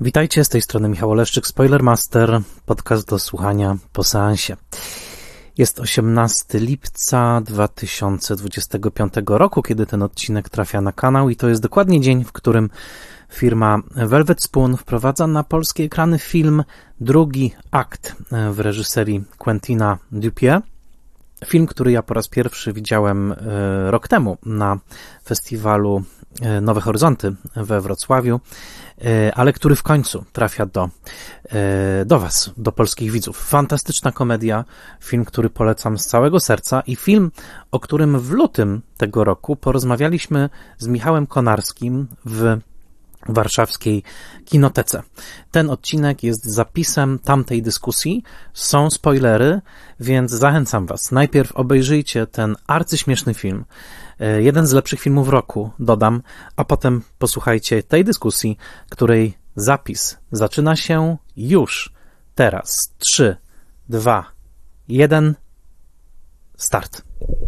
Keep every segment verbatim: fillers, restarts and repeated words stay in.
Witajcie, z tej strony Michał Oleszczyk, Spoilermaster, podcast do słuchania po seansie. Jest osiemnastego lipca dwa tysiące dwudziestego piątego roku, kiedy ten odcinek trafia na kanał i to jest dokładnie dzień, w którym firma Velvet Spoon wprowadza na polskie ekrany film Drugi akt w reżyserii Quentina Dupieux. Film, który ja po raz pierwszy widziałem rok temu na festiwalu Nowe Horyzonty we Wrocławiu, ale który w końcu trafia do, do Was, do polskich widzów. Fantastyczna komedia, film, który polecam z całego serca i film, o którym w lutym tego roku porozmawialiśmy z Michałem Konarskim w warszawskiej kinotece. Ten odcinek jest zapisem tamtej dyskusji, są spoilery, więc zachęcam Was. Najpierw obejrzyjcie ten arcyśmieszny film, jeden z lepszych filmów roku, dodam, a potem posłuchajcie tej dyskusji, której zapis zaczyna się już teraz. trzy, dwa, jeden, start.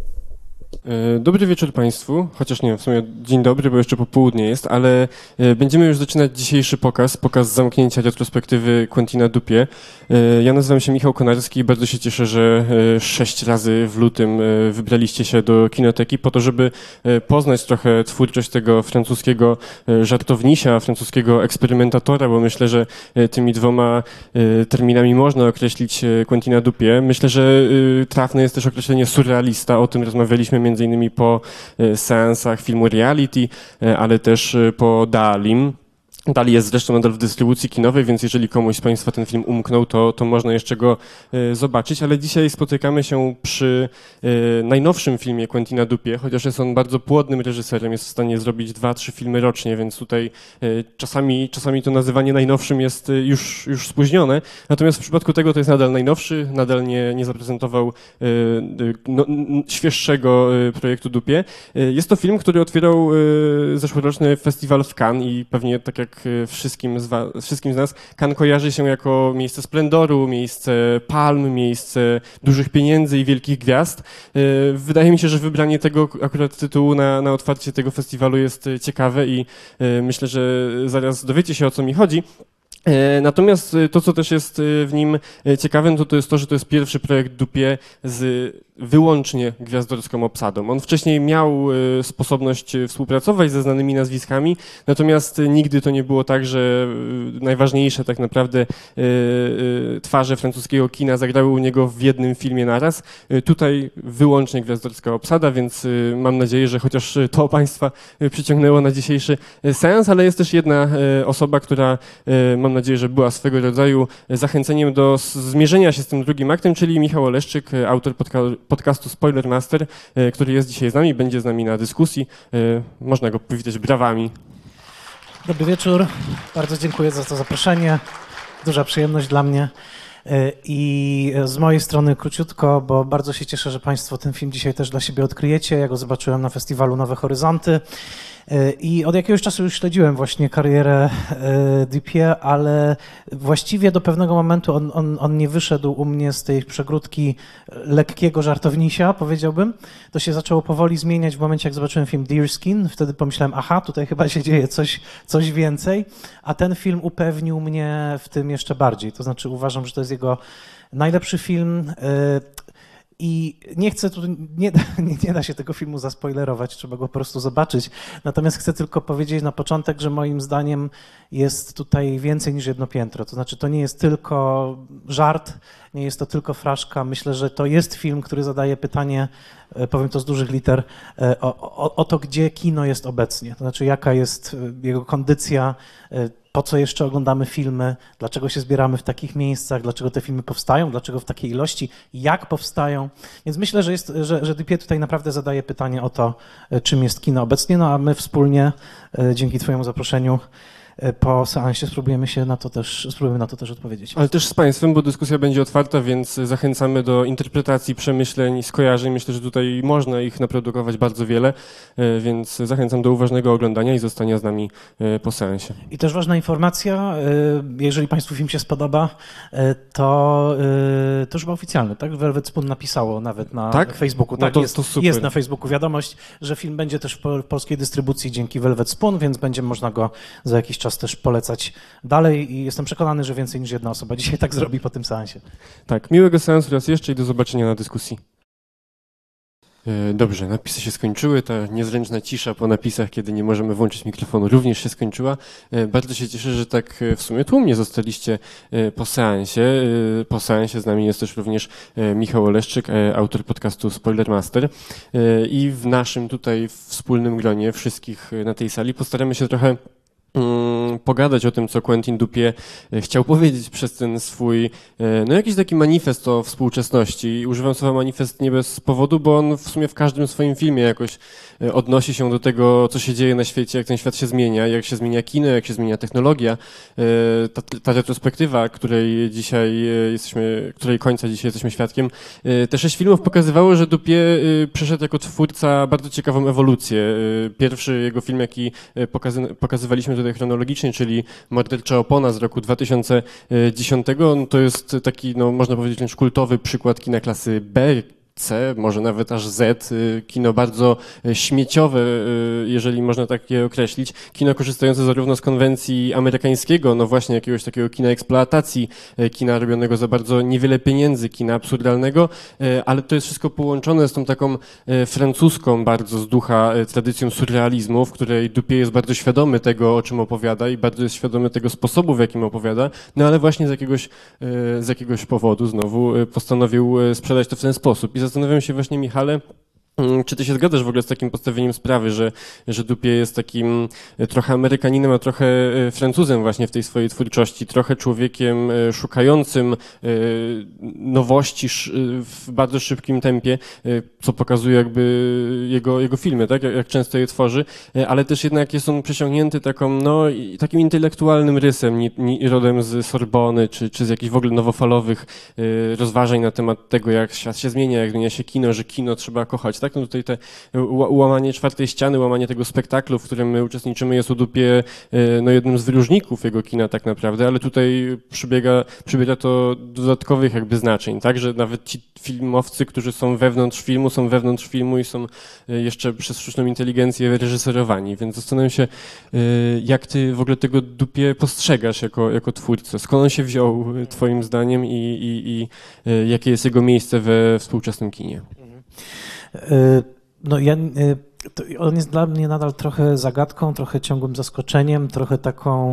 Dobry wieczór Państwu, chociaż nie, w sumie dzień dobry, bo jeszcze popołudnie jest, ale będziemy już zaczynać dzisiejszy pokaz, pokaz zamknięcia retrospektywy Quentina Dupieux. Ja nazywam się Michał Konarski i bardzo się cieszę, że sześć razy w lutym wybraliście się do kinoteki po to, żeby poznać trochę twórczość tego francuskiego żartownisia, francuskiego eksperymentatora, bo myślę, że tymi dwoma terminami można określić Quentina Dupieux. Myślę, że trafne jest też określenie surrealista, o tym rozmawialiśmy między innymi po seansach filmu Reality, ale też po Dalim. Dali jest zresztą nadal w dystrybucji kinowej, więc jeżeli komuś z Państwa ten film umknął, to, to można jeszcze go e, zobaczyć, ale dzisiaj spotykamy się przy e, najnowszym filmie Quentina Dupieux, chociaż jest on bardzo płodnym reżyserem, jest w stanie zrobić dwa, trzy filmy rocznie, więc tutaj e, czasami, czasami to nazywanie najnowszym jest już, już spóźnione, natomiast w przypadku tego to jest nadal najnowszy, nadal nie, nie zaprezentował e, no, świeższego e, projektu Dupieux. E, jest to film, który otwierał e, zeszłoroczny festiwal w Cannes i pewnie tak jak wszystkim z, was, wszystkim z nas, Cannes kojarzy się jako miejsce splendoru, miejsce palm, miejsce dużych pieniędzy i wielkich gwiazd. Wydaje mi się, że wybranie tego akurat tytułu na, na otwarcie tego festiwalu jest ciekawe i myślę, że zaraz dowiecie się, o co mi chodzi. Natomiast to, co też jest w nim ciekawym, to to jest to, że to jest pierwszy projekt Dupieux z wyłącznie gwiazdorską obsadą. On wcześniej miał sposobność współpracować ze znanymi nazwiskami, natomiast nigdy to nie było tak, że najważniejsze tak naprawdę twarze francuskiego kina zagrały u niego w jednym filmie naraz. Tutaj wyłącznie gwiazdorska obsada, więc mam nadzieję, że chociaż to Państwa przyciągnęło na dzisiejszy seans, ale jest też jedna osoba, która mam nadzieję, że była swego rodzaju zachęceniem do zmierzenia się z tym drugim aktem, czyli Michał Oleszczyk, autor podca- podcastu Spoilermaster, który jest dzisiaj z nami, będzie z nami na dyskusji. Można go powitać brawami. Dobry wieczór, bardzo dziękuję za to zaproszenie, duża przyjemność dla mnie. I z mojej strony króciutko, bo bardzo się cieszę, że Państwo ten film dzisiaj też dla siebie odkryjecie. Ja go zobaczyłem na festiwalu Nowe Horyzonty i od jakiegoś czasu już śledziłem właśnie karierę Dupieux, ale właściwie do pewnego momentu on, on, on nie wyszedł u mnie z tej przegródki lekkiego żartownisia, powiedziałbym. To się zaczęło powoli zmieniać w momencie, jak zobaczyłem film Deerskin. Wtedy pomyślałem, aha, tutaj chyba się dzieje coś, coś więcej, a ten film upewnił mnie w tym jeszcze bardziej. To znaczy uważam, że to jest jego najlepszy film. I nie chcę tu, nie, nie, nie da się tego filmu zaspoilerować, trzeba go po prostu zobaczyć. Natomiast chcę tylko powiedzieć na początek, że moim zdaniem jest tutaj więcej niż jedno piętro. To znaczy to nie jest tylko żart, nie jest to tylko fraszka. Myślę, że to jest film, który zadaje pytanie, powiem to z dużych liter, o, o, o to, gdzie kino jest obecnie. To znaczy jaka jest jego kondycja, po co jeszcze oglądamy filmy, dlaczego się zbieramy w takich miejscach, dlaczego te filmy powstają, dlaczego w takiej ilości, jak powstają. Więc myślę, że, jest, że, że Dupieux tutaj naprawdę zadaje pytanie o to, czym jest kino obecnie, no a my wspólnie, dzięki Twojemu zaproszeniu, po seansie spróbujemy się na to też, spróbujemy na to też odpowiedzieć. Ale też z Państwem, bo dyskusja będzie otwarta, więc zachęcamy do interpretacji, przemyśleń, skojarzeń. Myślę, że tutaj można ich naprodukować bardzo wiele, więc zachęcam do uważnego oglądania i zostania z nami po seansie. I też ważna informacja, jeżeli Państwu film się spodoba, to, to już chyba oficjalne, tak? Velvet Spoon napisało nawet na tak? Facebooku. No tak, to, jest, to super. Jest na Facebooku wiadomość, że film będzie też w polskiej dystrybucji dzięki Velvet Spoon, więc będzie można go za jakiś czas czas też polecać dalej i jestem przekonany, że więcej niż jedna osoba dzisiaj tak zrobi po tym seansie. Tak, miłego seansu raz jeszcze i do zobaczenia na dyskusji. Dobrze, napisy się skończyły, ta niezręczna cisza po napisach, kiedy nie możemy włączyć mikrofonu, również się skończyła. Bardzo się cieszę, że tak w sumie tłumnie zostaliście po seansie. Po seansie z nami jest też również Michał Oleszczyk, autor podcastu Spoilermaster. I w naszym tutaj wspólnym gronie wszystkich na tej sali postaramy się trochę pogadać o tym, co Quentin Dupieux chciał powiedzieć przez ten swój, no jakiś taki manifest o współczesności. Używam słowa manifest nie bez powodu, bo on w sumie w każdym swoim filmie jakoś odnosi się do tego, co się dzieje na świecie, jak ten świat się zmienia, jak się zmienia kino, jak się zmienia technologia. Ta, ta retrospektywa, której dzisiaj jesteśmy, której końca dzisiaj jesteśmy świadkiem, te sześć filmów pokazywało, że Dupieux przeszedł jako twórca bardzo ciekawą ewolucję. Pierwszy jego film, jaki pokazy, pokazywaliśmy tutaj chronologicznie, czyli Mordercza opona z roku dwa tysiące dziesiątego, no to jest taki, no można powiedzieć, wręcz kultowy przykład kina klasy B, C, może nawet aż Z, kino bardzo śmieciowe, jeżeli można tak je określić, kino korzystające zarówno z konwencji amerykańskiego, no właśnie jakiegoś takiego kina eksploatacji, kina robionego za bardzo niewiele pieniędzy, kina absurdalnego, ale to jest wszystko połączone z tą taką francuską bardzo z ducha tradycją surrealizmu, w której Dupieux jest bardzo świadomy tego, o czym opowiada i bardzo jest świadomy tego sposobu, w jakim opowiada, no ale właśnie z jakiegoś, z jakiegoś powodu znowu postanowił sprzedać to w ten sposób. I zastanawiam się właśnie, Michale, czy ty się zgadzasz w ogóle z takim postawieniem sprawy, że, że Dupieux jest takim trochę Amerykaninem, a trochę Francuzem właśnie w tej swojej twórczości, trochę człowiekiem szukającym nowości w bardzo szybkim tempie, co pokazuje jakby jego, jego filmy, tak? Jak, jak często je tworzy, ale też jednak jest on przesiągnięty taką, no, takim intelektualnym rysem, nie, nie, rodem z Sorbony, czy, czy z jakichś w ogóle nowofalowych rozważań na temat tego, jak świat się zmienia, jak zmienia się kino, że kino trzeba kochać, tak? No tutaj te łamanie czwartej ściany, łamanie tego spektaklu, w którym my uczestniczymy, jest u Dupieux no, jednym z wyróżników jego kina tak naprawdę, ale tutaj przybiega, przybiega to dodatkowych jakby znaczeń, tak? Że nawet ci filmowcy, którzy są wewnątrz filmu, są wewnątrz filmu i są jeszcze przez sztuczną inteligencję reżyserowani, więc zastanawiam się, jak ty w ogóle tego Dupieux postrzegasz jako, jako twórcę, skąd on się wziął twoim zdaniem i, i, i jakie jest jego miejsce we współczesnym kinie? No ja, on jest dla mnie nadal trochę zagadką, trochę ciągłym zaskoczeniem, trochę taką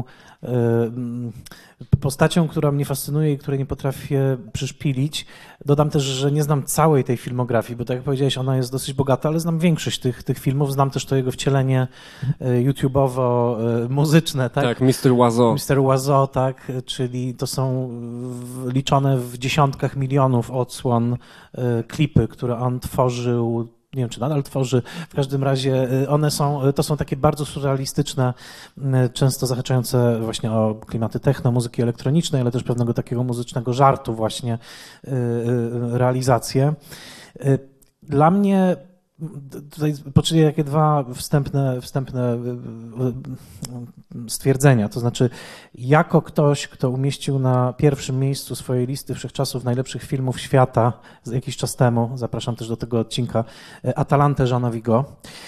postacią, która mnie fascynuje i której nie potrafię przyszpilić. Dodam też, że nie znam całej tej filmografii, bo tak jak powiedziałeś, ona jest dosyć bogata, ale znam większość tych, tych filmów. Znam też to jego wcielenie YouTube'owo-muzyczne, tak? Tak, mister Oiseau. mister Oiseau, tak, czyli to są liczone w dziesiątkach milionów odsłon klipy, które on tworzył. Nie wiem, czy nadal tworzy, w każdym razie one są, to są takie bardzo surrealistyczne, często zahaczające właśnie o klimaty techno, muzyki elektronicznej, ale też pewnego takiego muzycznego żartu właśnie realizacje. Dla mnie tutaj poczynię takie dwa wstępne, wstępne stwierdzenia, to znaczy jako ktoś, kto umieścił na pierwszym miejscu swojej listy wszechczasów najlepszych filmów świata jakiś czas temu, zapraszam też do tego odcinka, Atalantę Jeana Vigo,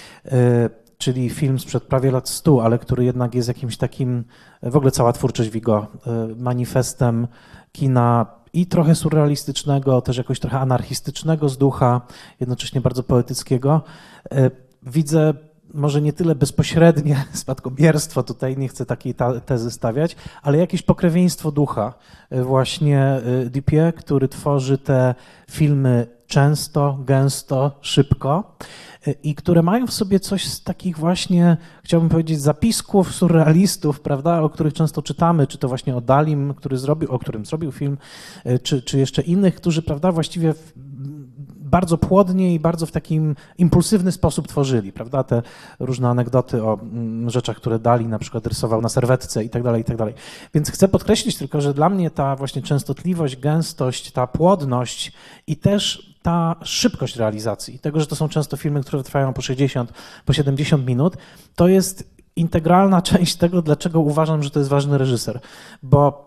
czyli film sprzed prawie lat stu, ale który jednak jest jakimś takim, w ogóle cała twórczość Vigo, manifestem kina i trochę surrealistycznego, też jakoś trochę anarchistycznego z ducha, jednocześnie bardzo poetyckiego. Widzę może nie tyle bezpośrednie spadkobierstwo, tutaj nie chcę takiej tezy stawiać, ale jakieś pokrewieństwo ducha właśnie Dupieux, który tworzy te filmy często, gęsto, szybko i które mają w sobie coś z takich właśnie, chciałbym powiedzieć, zapisków surrealistów, prawda, o których często czytamy, czy to właśnie o Dalim, który zrobił, o którym zrobił film, czy, czy jeszcze innych, którzy, prawda, właściwie w, bardzo płodnie i bardzo w takim impulsywny sposób tworzyli, prawda, te różne anegdoty o rzeczach, które Dali na przykład rysował na serwetce i tak dalej, i tak dalej. Więc chcę podkreślić tylko, że dla mnie ta właśnie częstotliwość, gęstość, ta płodność i też ta szybkość realizacji, tego, że to są często filmy, które trwają po sześćdziesiąt, po siedemdziesiąt minut, to jest integralna część tego, dlaczego uważam, że to jest ważny reżyser, bo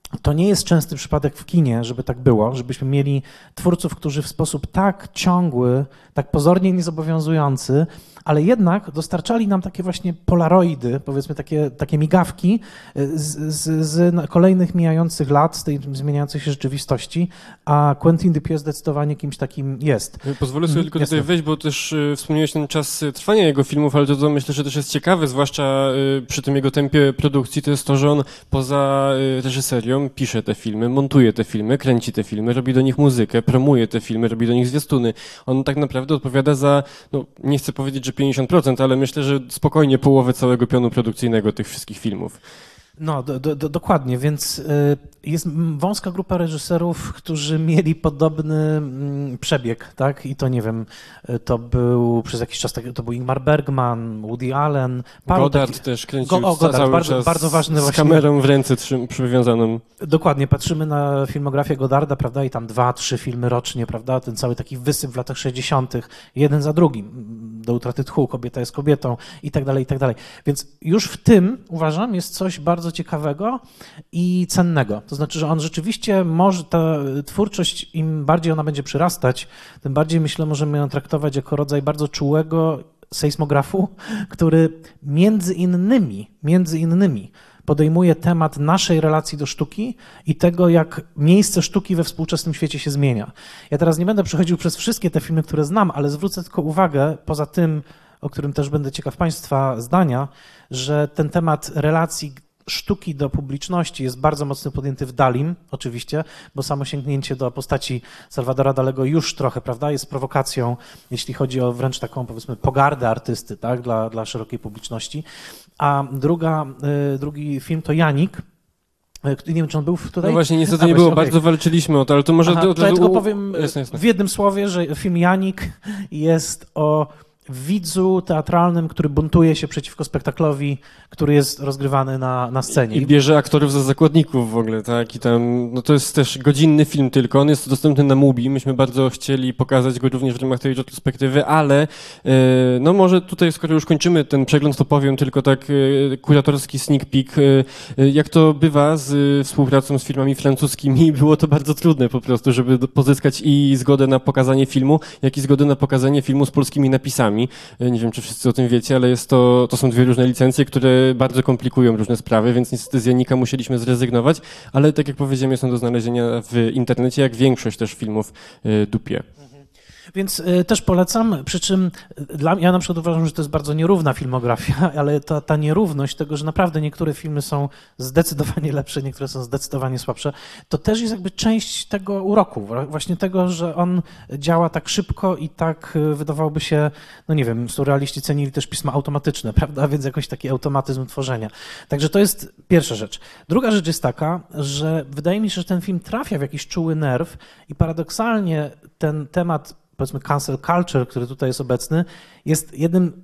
to nie jest częsty przypadek w kinie, żeby tak było, żebyśmy mieli twórców, którzy w sposób tak ciągły, tak pozornie niezobowiązujący, ale jednak dostarczali nam takie właśnie polaroidy, powiedzmy takie, takie migawki z, z, z kolejnych mijających lat, z tej zmieniającej się rzeczywistości, a Quentin Dupieux zdecydowanie kimś takim jest. Pozwolę sobie tylko Jasne. tutaj wejść, bo też y, wspomniałeś ten czas trwania jego filmów, ale to, to myślę, że też jest ciekawe, zwłaszcza y, przy tym jego tempie produkcji, to jest to, że on poza y, reżyserią pisze te filmy, montuje te filmy, kręci te filmy, robi do nich muzykę, promuje te filmy, robi do nich zwiastuny. On tak naprawdę odpowiada za, no nie chcę powiedzieć, że pięćdziesiąt procent, ale myślę, że spokojnie połowę całego pionu produkcyjnego tych wszystkich filmów. No, do, do, dokładnie, więc jest wąska grupa reżyserów, którzy mieli podobny przebieg, tak? I to nie wiem, to był przez jakiś czas, to był Ingmar Bergman, Woody Allen. Goddard taki... też kręcił Go, o, Goddard, cały bardzo, czas bardzo ważny z właśnie... kamerą w ręce trzym, przywiązaną. Dokładnie, patrzymy na filmografię Goddarda, prawda, i tam dwa, trzy filmy rocznie, prawda, ten cały taki wysyp w latach sześćdziesiątych, jeden za drugim, Do utraty tchu, Kobieta jest kobietą i tak dalej, i tak dalej. Więc już w tym, uważam, jest coś bardzo ciekawego i cennego. To znaczy, że on rzeczywiście może, ta twórczość, im bardziej ona będzie przyrastać, tym bardziej, myślę, możemy ją traktować jako rodzaj bardzo czułego sejsmografu, który między innymi, między innymi podejmuje temat naszej relacji do sztuki i tego, jak miejsce sztuki we współczesnym świecie się zmienia. Ja teraz nie będę przechodził przez wszystkie te filmy, które znam, ale zwrócę tylko uwagę, poza tym, o którym też będę ciekaw Państwa zdania, że ten temat relacji sztuki do publiczności jest bardzo mocno podjęty w Dalim, oczywiście, bo samo sięgnięcie do postaci Salvadora Dalego już trochę, prawda, jest prowokacją, jeśli chodzi o wręcz taką, powiedzmy, pogardę artysty, tak, dla, dla szerokiej publiczności. A druga, drugi film to Janik. Nie wiem, czy on był tutaj. No właśnie, niestety A, nie właśnie, było, okay. bardzo walczyliśmy o to, ale to może... Aha, to, to ja to, tylko u... powiem jasne, jasne. w jednym słowie, że film Janik jest o widzu teatralnym, który buntuje się przeciwko spektaklowi, który jest rozgrywany na, na scenie. I bierze aktorów za zakładników w ogóle, tak? I tam, no to jest też godzinny film tylko, on jest dostępny na Mubi, myśmy bardzo chcieli pokazać go również w ramach tej retrospektywy, ale e, no może tutaj, skoro już kończymy ten przegląd, to powiem tylko tak e, kuratorski sneak peek. E, jak to bywa z e, współpracą z firmami francuskimi, było to bardzo trudne po prostu, żeby do, pozyskać i zgodę na pokazanie filmu, jak i zgodę na pokazanie filmu z polskimi napisami. Nie wiem, czy wszyscy o tym wiecie, ale jest to, to są dwie różne licencje, które bardzo komplikują różne sprawy, więc niestety z Janika musieliśmy zrezygnować, ale tak jak powiedziałem, są do znalezienia w internecie, jak większość też filmów Dupieux. Więc y, też polecam, przy czym dla mnie, ja na przykład uważam, że to jest bardzo nierówna filmografia, ale ta, ta nierówność tego, że naprawdę niektóre filmy są zdecydowanie lepsze, niektóre są zdecydowanie słabsze, to też jest jakby część tego uroku, właśnie tego, że on działa tak szybko i tak wydawałoby się, no nie wiem, surrealiści cenili też pisma automatyczne, prawda, więc jakoś taki automatyzm tworzenia. Także to jest pierwsza rzecz. Druga rzecz jest taka, że wydaje mi się, że ten film trafia w jakiś czuły nerw i paradoksalnie ten temat, powiedzmy cancel culture, który tutaj jest obecny, jest jednym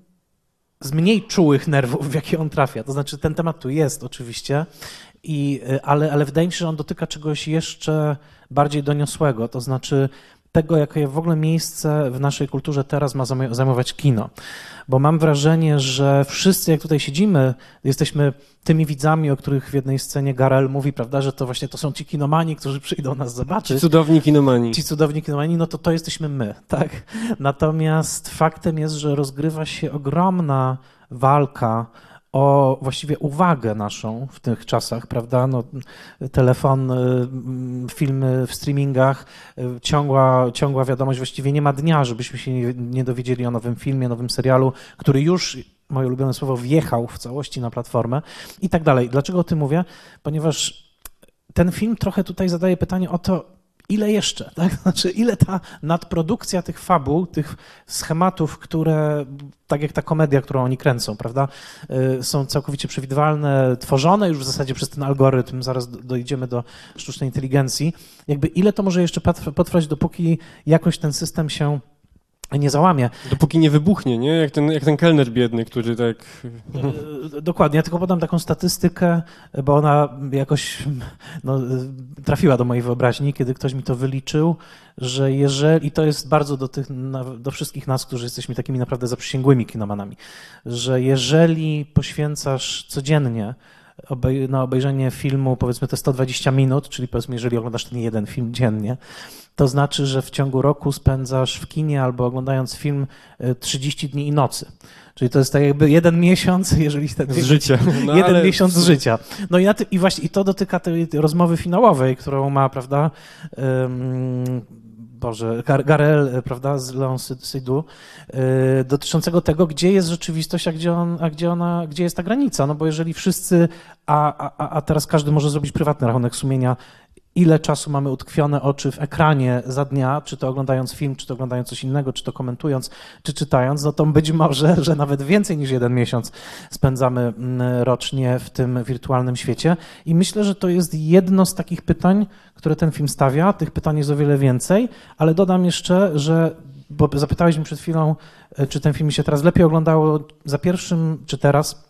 z mniej czułych nerwów, w jakie on trafia. To znaczy ten temat tu jest oczywiście, i, ale, ale wydaje mi się, że on dotyka czegoś jeszcze bardziej doniosłego, to znaczy tego, jakie w ogóle miejsce w naszej kulturze teraz ma zajmować kino. Bo mam wrażenie, że wszyscy, jak tutaj siedzimy, jesteśmy tymi widzami, o których w jednej scenie Garel mówi, prawda, że to właśnie to są ci kinomani, którzy przyjdą nas zobaczyć. Ci cudowni kinomani. Ci cudowni kinomani, no to to jesteśmy my, tak? Natomiast faktem jest, że rozgrywa się ogromna walka o właściwie uwagę naszą w tych czasach, prawda? No, telefon, filmy w streamingach, ciągła, ciągła wiadomość, właściwie nie ma dnia, żebyśmy się nie, nie dowiedzieli o nowym filmie, nowym serialu, który już, moje ulubione słowo, wjechał w całości na platformę i tak dalej. Dlaczego o tym mówię? Ponieważ ten film trochę tutaj zadaje pytanie o to, ile jeszcze, tak? Znaczy, ile ta nadprodukcja tych fabuł, tych schematów, które, tak jak ta komedia, którą oni kręcą, prawda, są całkowicie przewidywalne, tworzone już w zasadzie przez ten algorytm, zaraz dojdziemy do sztucznej inteligencji, jakby ile to może jeszcze potrwać, dopóki jakoś ten system się nie załamie. Dopóki nie wybuchnie, nie? Jak ten, jak ten kelner biedny, który tak... Dokładnie, ja tylko podam taką statystykę, bo ona jakoś no, trafiła do mojej wyobraźni, kiedy ktoś mi to wyliczył, że jeżeli, i to jest bardzo do, tych, do wszystkich nas, którzy jesteśmy takimi naprawdę zaprzysięgłymi kinomanami, że jeżeli poświęcasz codziennie obej- na obejrzenie filmu, powiedzmy te sto dwadzieścia minut, czyli powiedzmy, jeżeli oglądasz ten jeden film dziennie, to znaczy, że w ciągu roku spędzasz w kinie albo oglądając film y, trzydzieści dni i nocy. Czyli to jest tak jakby jeden miesiąc, jeżeli ten Z życia. No, jeden ale... miesiąc z życia. No i, na ty, i właśnie i to dotyka tej, tej rozmowy finałowej, którą ma, prawda, um, Boże, Gar- Garel, prawda, z Leon Seydoux, yy, dotyczącego tego, gdzie jest rzeczywistość, a gdzie, on, a gdzie ona, gdzie jest ta granica. No bo jeżeli wszyscy, a, a, a teraz każdy może zrobić prywatny rachunek sumienia, ile czasu mamy utkwione oczy w ekranie za dnia, czy to oglądając film, czy to oglądając coś innego, czy to komentując, czy czytając, no to być może, że nawet więcej niż jeden miesiąc spędzamy rocznie w tym wirtualnym świecie. I myślę, że to jest jedno z takich pytań, które ten film stawia. Tych pytań jest o wiele więcej, ale dodam jeszcze, że, bo zapytałeś mnie przed chwilą, czy ten film mi się teraz lepiej oglądało za pierwszym, czy teraz.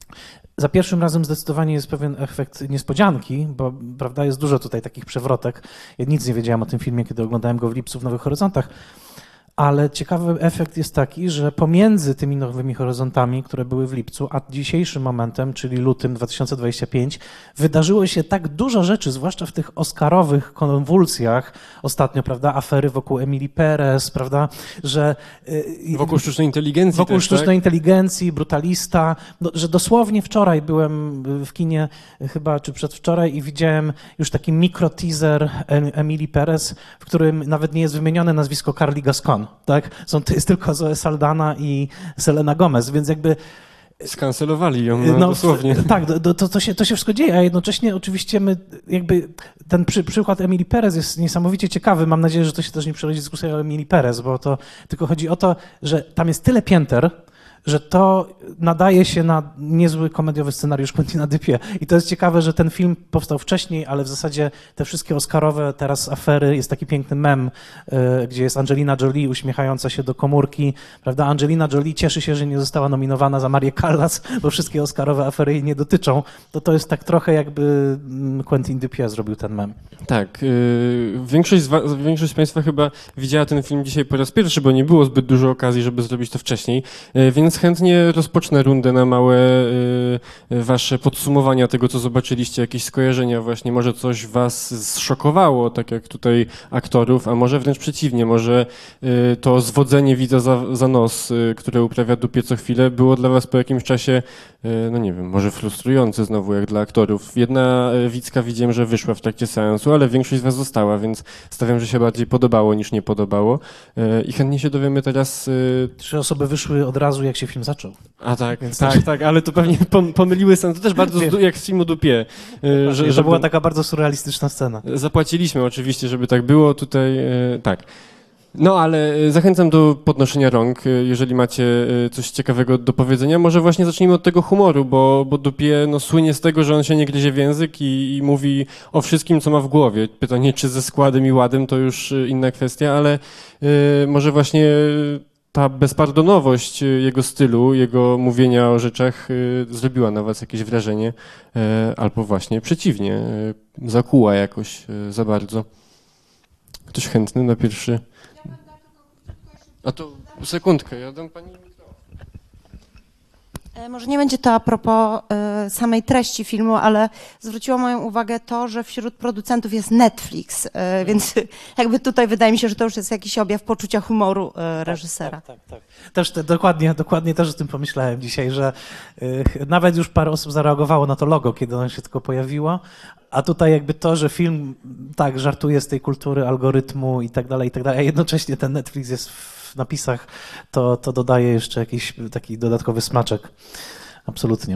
Za pierwszym razem zdecydowanie jest pewien efekt niespodzianki, bo prawda, jest dużo tutaj takich przewrotek. Ja nic nie wiedziałem o tym filmie, kiedy oglądałem go w lipcu w Nowych Horyzontach, ale ciekawy efekt jest taki, że pomiędzy tymi Nowymi Horyzontami, które były w lipcu, a dzisiejszym momentem, czyli lutym dwa tysiące dwudziestym piątym, wydarzyło się tak dużo rzeczy, zwłaszcza w tych oscarowych konwulsjach ostatnio, prawda, afery wokół Emily Perez, prawda, że... Wokół sztucznej inteligencji Wokół też, sztucznej tak? inteligencji, Brutalista, no, że dosłownie wczoraj byłem w kinie chyba, czy przedwczoraj i widziałem już taki mikro-teaser Emily Perez, w którym nawet nie jest wymienione nazwisko Carly Gascon. Tak? Są, to jest tylko Zoe Saldana i Selena Gomez, więc jakby... Skancelowali ją, no, no, dosłownie. Tak, to, to, to, się, to się wszystko dzieje, a jednocześnie oczywiście my jakby ten przy, przykład Emily Perez jest niesamowicie ciekawy. Mam nadzieję, że to się też nie przerodzi dyskusja o Emily Perez, bo to tylko chodzi o to, że tam jest tyle pięter, że to nadaje się na niezły komediowy scenariusz Quentina Dupieux. I to jest ciekawe, że ten film powstał wcześniej, ale w zasadzie te wszystkie oscarowe teraz afery, jest taki piękny mem, y, gdzie jest Angelina Jolie uśmiechająca się do komórki, prawda? Angelina Jolie cieszy się, że nie została nominowana za Marię Callas, bo wszystkie oscarowe afery jej nie dotyczą. To to jest tak trochę jakby Quentin Dupieux zrobił ten mem. Tak. Y, większość, z wa- większość z Państwa chyba widziała ten film dzisiaj po raz pierwszy, bo nie było zbyt dużo okazji, żeby zrobić to wcześniej, y, więc chętnie rozpocznę rundę na małe y, wasze podsumowania tego, co zobaczyliście, jakieś skojarzenia właśnie, może coś was zszokowało, tak jak tutaj aktorów, a może wręcz przeciwnie, może y, to zwodzenie widza za, za nos, y, które uprawia Dupieux co chwilę, było dla was po jakimś czasie, y, no nie wiem, może frustrujące znowu, jak dla aktorów. Jedna y, widzka widziałem, że wyszła w trakcie seansu, ale większość z was została, więc stawiam, że się bardziej podobało niż nie podobało y, i chętnie się dowiemy teraz... Y, Trzy osoby wyszły od razu, jak się film zaczął. A tak, Więc tak, też- tak, ale to pewnie pom- pomyliły sens. To też bardzo z, jak z filmu Dupieux. y, Że, to żeby- była taka bardzo surrealistyczna scena. Zapłaciliśmy oczywiście, żeby tak było tutaj, y, tak. No ale y, zachęcam do podnoszenia rąk, y, jeżeli macie y, coś ciekawego do powiedzenia. Może właśnie zacznijmy od tego humoru, bo, bo Dupieux no, słynie z tego, że on się nie gryzie w język i, i mówi o wszystkim, co ma w głowie. Pytanie, czy ze składem i ładem, to już y, inna kwestia, ale y, może właśnie... Y, ta bezpardonowość jego stylu, jego mówienia o rzeczach y, zrobiła na was jakieś wrażenie, y, albo właśnie przeciwnie, y, zakuła jakoś y, za bardzo. Ktoś chętny na pierwszy? A to sekundkę, ja dam pani mikrofon. E, Może nie będzie to a propos e, samej treści filmu, ale zwróciło moją uwagę to, że wśród producentów jest Netflix, e, więc jakby tutaj wydaje mi się, że to już jest jakiś objaw poczucia humoru e, reżysera. Tak, tak, tak. Też te, dokładnie, dokładnie też o tym pomyślałem dzisiaj, że y, nawet już parę osób zareagowało na to logo, kiedy ono się tylko pojawiło, a tutaj jakby to, że film tak żartuje z tej kultury algorytmu i tak dalej, i tak dalej, a jednocześnie ten Netflix jest w napisach, to, to dodaje jeszcze jakiś taki dodatkowy smaczek. Absolutnie.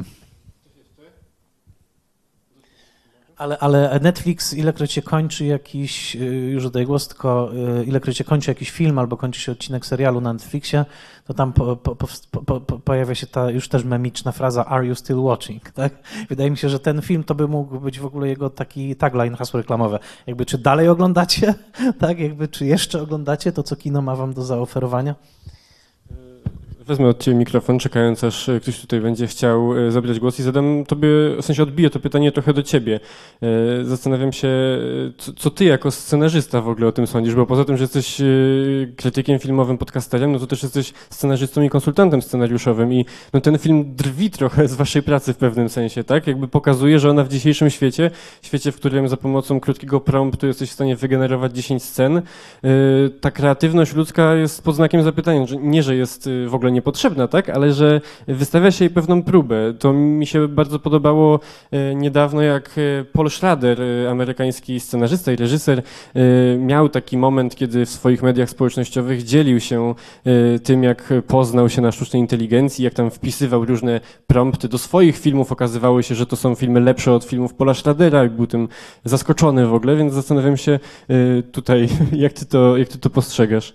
Ale, ale Netflix, ilekroć się kończy jakiś, już oddaję głos, tylko ilekroć się kończy jakiś film albo kończy się odcinek serialu na Netflixie, to tam po, po, po, po, po, pojawia się ta już też memiczna fraza "Are you still watching?" Tak? Wydaje mi się, że ten film to by mógł być w ogóle jego taki tagline, hasło reklamowe. Jakby czy dalej oglądacie, tak? Jakby czy jeszcze oglądacie to, co kino ma wam do zaoferowania? Wezmę od ciebie mikrofon, czekając aż ktoś tutaj będzie chciał e, zabrać głos i zadam tobie, w sensie odbiję to pytanie trochę do ciebie. E, Zastanawiam się, co, co ty jako scenarzysta w ogóle o tym sądzisz, bo poza tym, że jesteś e, krytykiem filmowym, podcasterem, no to też jesteś scenarzystą i konsultantem scenariuszowym i no ten film drwi trochę z waszej pracy w pewnym sensie, tak? Jakby pokazuje, że ona w dzisiejszym świecie, świecie, w którym za pomocą krótkiego promptu jesteś w stanie wygenerować dziesięć scen, e, ta kreatywność ludzka jest pod znakiem zapytania, że nie, że jest e, w ogóle niepotrzebna, tak? Ale że wystawia się jej pewną próbę. To mi się bardzo podobało e, niedawno, jak e, Paul Schrader, e, amerykański scenarzysta i reżyser, e, miał taki moment, kiedy w swoich mediach społecznościowych dzielił się e, tym, jak poznał się na sztucznej inteligencji, jak tam wpisywał różne prompty do swoich filmów. Okazywało się, że to są filmy lepsze od filmów Paula Schradera, jak był tym zaskoczony w ogóle, więc zastanawiam się e, tutaj, jak ty to, jak ty to postrzegasz?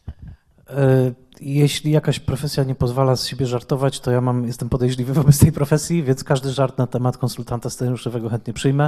Jeśli jakaś profesja nie pozwala z siebie żartować, to ja mam, jestem podejrzliwy wobec tej profesji, więc każdy żart na temat konsultanta scenariuszowego chętnie przyjmę.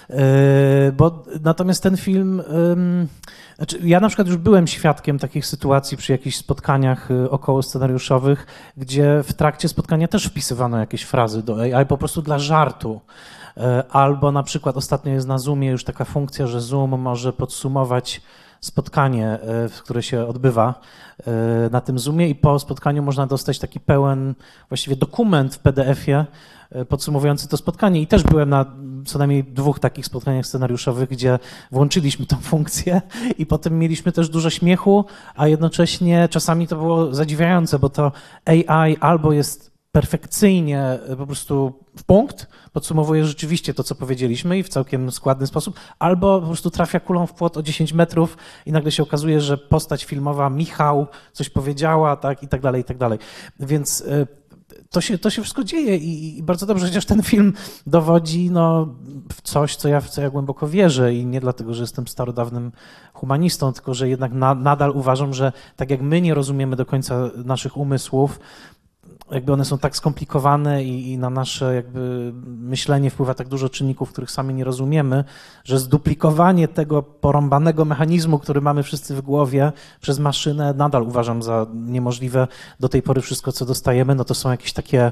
Bo natomiast ten film, znaczy ja na przykład już byłem świadkiem takich sytuacji przy jakichś spotkaniach około scenariuszowych, gdzie w trakcie spotkania też wpisywano jakieś frazy do A I po prostu dla żartu. Albo na przykład ostatnio jest na Zoomie już taka funkcja, że Zoom może podsumować spotkanie, które się odbywa na tym Zoomie i po spotkaniu można dostać taki pełen właściwie dokument w P D F-ie podsumowujący to spotkanie i też byłem na co najmniej dwóch takich spotkaniach scenariuszowych, gdzie włączyliśmy tą funkcję i potem mieliśmy też dużo śmiechu, a jednocześnie czasami to było zadziwiające, bo to A I albo jest perfekcyjnie po prostu w punkt, podsumowuje rzeczywiście to, co powiedzieliśmy i w całkiem składny sposób, albo po prostu trafia kulą w płot o dziesięć metrów i nagle się okazuje, że postać filmowa Michał coś powiedziała, tak, i tak dalej, i tak dalej. Więc to się, to się wszystko dzieje i, i bardzo dobrze, chociaż ten film dowodzi no, w coś, co ja, w co ja głęboko wierzę i nie dlatego, że jestem starodawnym humanistą, tylko że jednak na, nadal uważam, że tak jak my nie rozumiemy do końca naszych umysłów, jakby one są tak skomplikowane i, i na nasze jakby myślenie wpływa tak dużo czynników, których sami nie rozumiemy, że zduplikowanie tego porąbanego mechanizmu, który mamy wszyscy w głowie przez maszynę nadal uważam za niemożliwe. Do tej pory wszystko, co dostajemy, no to są jakieś takie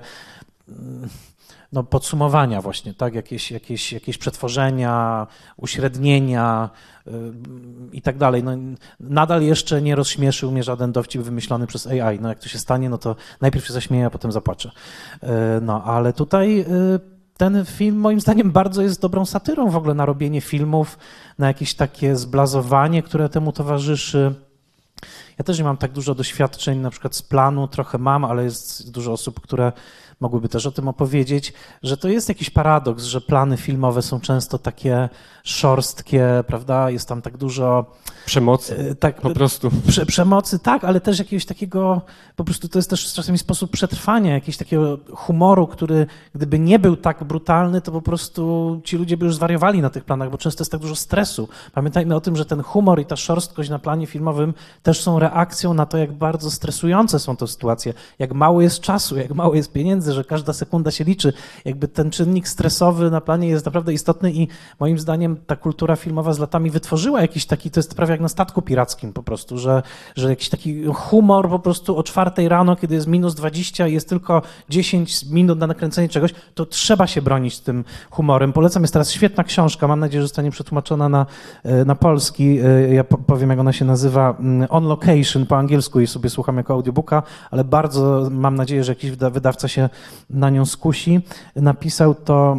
no, podsumowania właśnie, tak? Jakieś, jakieś, jakieś przetworzenia, uśrednienia yy, i tak dalej. No, nadal jeszcze nie rozśmieszył mnie żaden dowcip wymyślony przez A I. No, jak to się stanie, no to najpierw się zaśmieję, a potem zapłaczę. Yy, no, ale tutaj yy, ten film moim zdaniem bardzo jest dobrą satyrą w ogóle na robienie filmów, na jakieś takie zblazowanie, które temu towarzyszy. Ja też nie mam tak dużo doświadczeń, na przykład z planu trochę mam, ale jest dużo osób, które mogłyby też o tym opowiedzieć, że to jest jakiś paradoks, że plany filmowe są często takie szorstkie, prawda? Jest tam tak dużo... Przemocy, tak, po prostu. Prze, przemocy, tak, ale też jakiegoś takiego, po prostu to jest też czasami sposób przetrwania, jakiegoś takiego humoru, który gdyby nie był tak brutalny, to po prostu ci ludzie by już zwariowali na tych planach, bo często jest tak dużo stresu. Pamiętajmy o tym, że ten humor i ta szorstkość na planie filmowym też są reakcją na to, jak bardzo stresujące są te sytuacje, jak mało jest czasu, jak mało jest pieniędzy, że każda sekunda się liczy. Jakby ten czynnik stresowy na planie jest naprawdę istotny i moim zdaniem ta kultura filmowa z latami wytworzyła jakiś taki, to jest prawie jak na statku pirackim po prostu, że, że jakiś taki humor po prostu o czwartej rano, kiedy jest minus dwadzieścia i jest tylko dziesięć minut na nakręcenie czegoś, to trzeba się bronić tym humorem. Polecam, jest teraz świetna książka, mam nadzieję, że zostanie przetłumaczona na, na polski. Ja powiem, jak ona się nazywa, On Location po angielsku i sobie słucham jako audiobooka, ale bardzo mam nadzieję, że jakiś wydawca się na nią skusi. Napisał to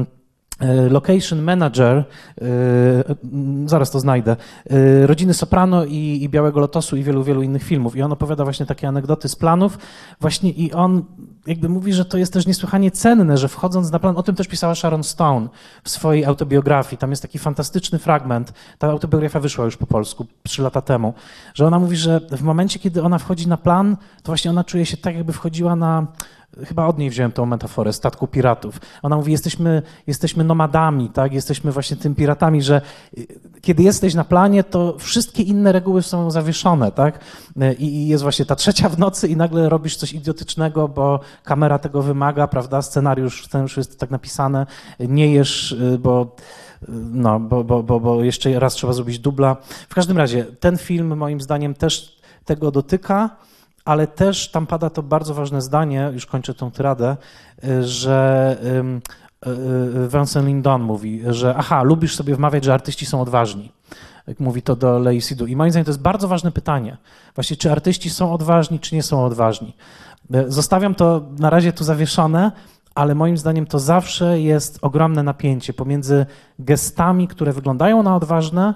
Location Manager, zaraz to znajdę, Rodziny Soprano i, i Białego Lotosu i wielu, wielu innych filmów. I on opowiada właśnie takie anegdoty z planów właśnie i on jakby mówi, że to jest też niesłychanie cenne, że wchodząc na plan, o tym też pisała Sharon Stone w swojej autobiografii, tam jest taki fantastyczny fragment, ta autobiografia wyszła już po polsku trzy lata temu, że ona mówi, że w momencie, kiedy ona wchodzi na plan, to właśnie ona czuje się tak, jakby wchodziła na... Chyba od niej wziąłem tą metaforę, statku piratów. Ona mówi, jesteśmy, jesteśmy nomadami, tak? Jesteśmy właśnie tym piratami, że kiedy jesteś na planie, to wszystkie inne reguły są zawieszone, tak? I, i jest właśnie ta trzecia w nocy i nagle robisz coś idiotycznego, bo kamera tego wymaga, prawda? Scenariusz, scenariusz jest tak napisane, nie jesz, bo... No, bo, bo, bo, bo jeszcze raz trzeba zrobić dubla. W każdym razie, ten film moim zdaniem też tego dotyka, ale też tam pada to bardzo ważne zdanie, już kończę tą tyradę, że Vincent Lindon mówi, że aha, lubisz sobie wmawiać, że artyści są odważni. Jak mówi to do Lei Seydoux. I moim zdaniem to jest bardzo ważne pytanie. Właśnie, czy artyści są odważni, czy nie są odważni. Zostawiam to na razie tu zawieszone, ale moim zdaniem to zawsze jest ogromne napięcie pomiędzy gestami, które wyglądają na odważne,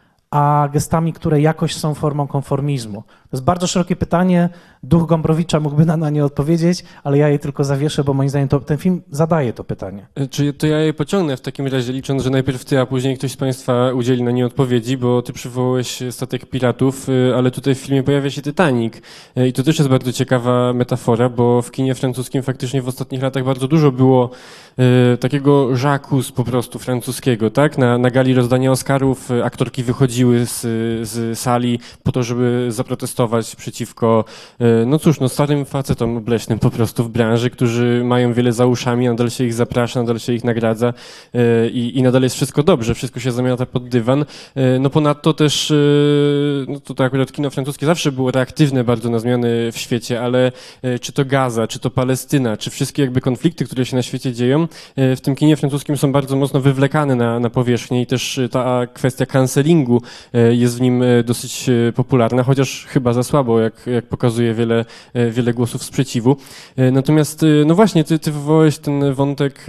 a gestami, które jakoś są formą konformizmu. To jest bardzo szerokie pytanie, duch Gombrowicza mógłby na, na nie odpowiedzieć, ale ja je tylko zawieszę, bo moim zdaniem to, ten film zadaje to pytanie. Czy to ja je pociągnę w takim razie, licząc, że najpierw ty, a później ktoś z państwa udzieli na nie odpowiedzi, bo ty przywołałeś Statek Piratów, ale tutaj w filmie pojawia się Titanic i to też jest bardzo ciekawa metafora, bo w kinie francuskim faktycznie w ostatnich latach bardzo dużo było e, takiego j'accuse po prostu francuskiego, tak? Na, na gali rozdania Oscarów aktorki wychodziły z, z sali po to, żeby zaprotestować przeciwko no cóż, no starym facetom obleśnym po prostu w branży, którzy mają wiele za uszami, nadal się ich zaprasza, nadal się ich nagradza i, i nadal jest wszystko dobrze, wszystko się zamiata pod dywan. No ponadto też, no to, to akurat kino francuskie zawsze było reaktywne bardzo na zmiany w świecie, ale czy to Gaza, czy to Palestyna, czy wszystkie jakby konflikty, które się na świecie dzieją, w tym kinie francuskim są bardzo mocno wywlekane na, na powierzchnię i też ta kwestia cancelingu jest w nim dosyć popularna, chociaż chyba za słabo, jak, jak pokazuje wiele, wiele głosów sprzeciwu. Natomiast, no właśnie, ty, ty wywołałeś ten wątek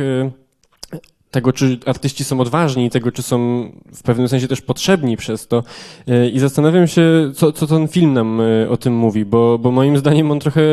tego, czy artyści są odważni i tego, czy są w pewnym sensie też potrzebni przez to. I zastanawiam się, co, co ten film nam o tym mówi, bo, bo moim zdaniem on trochę...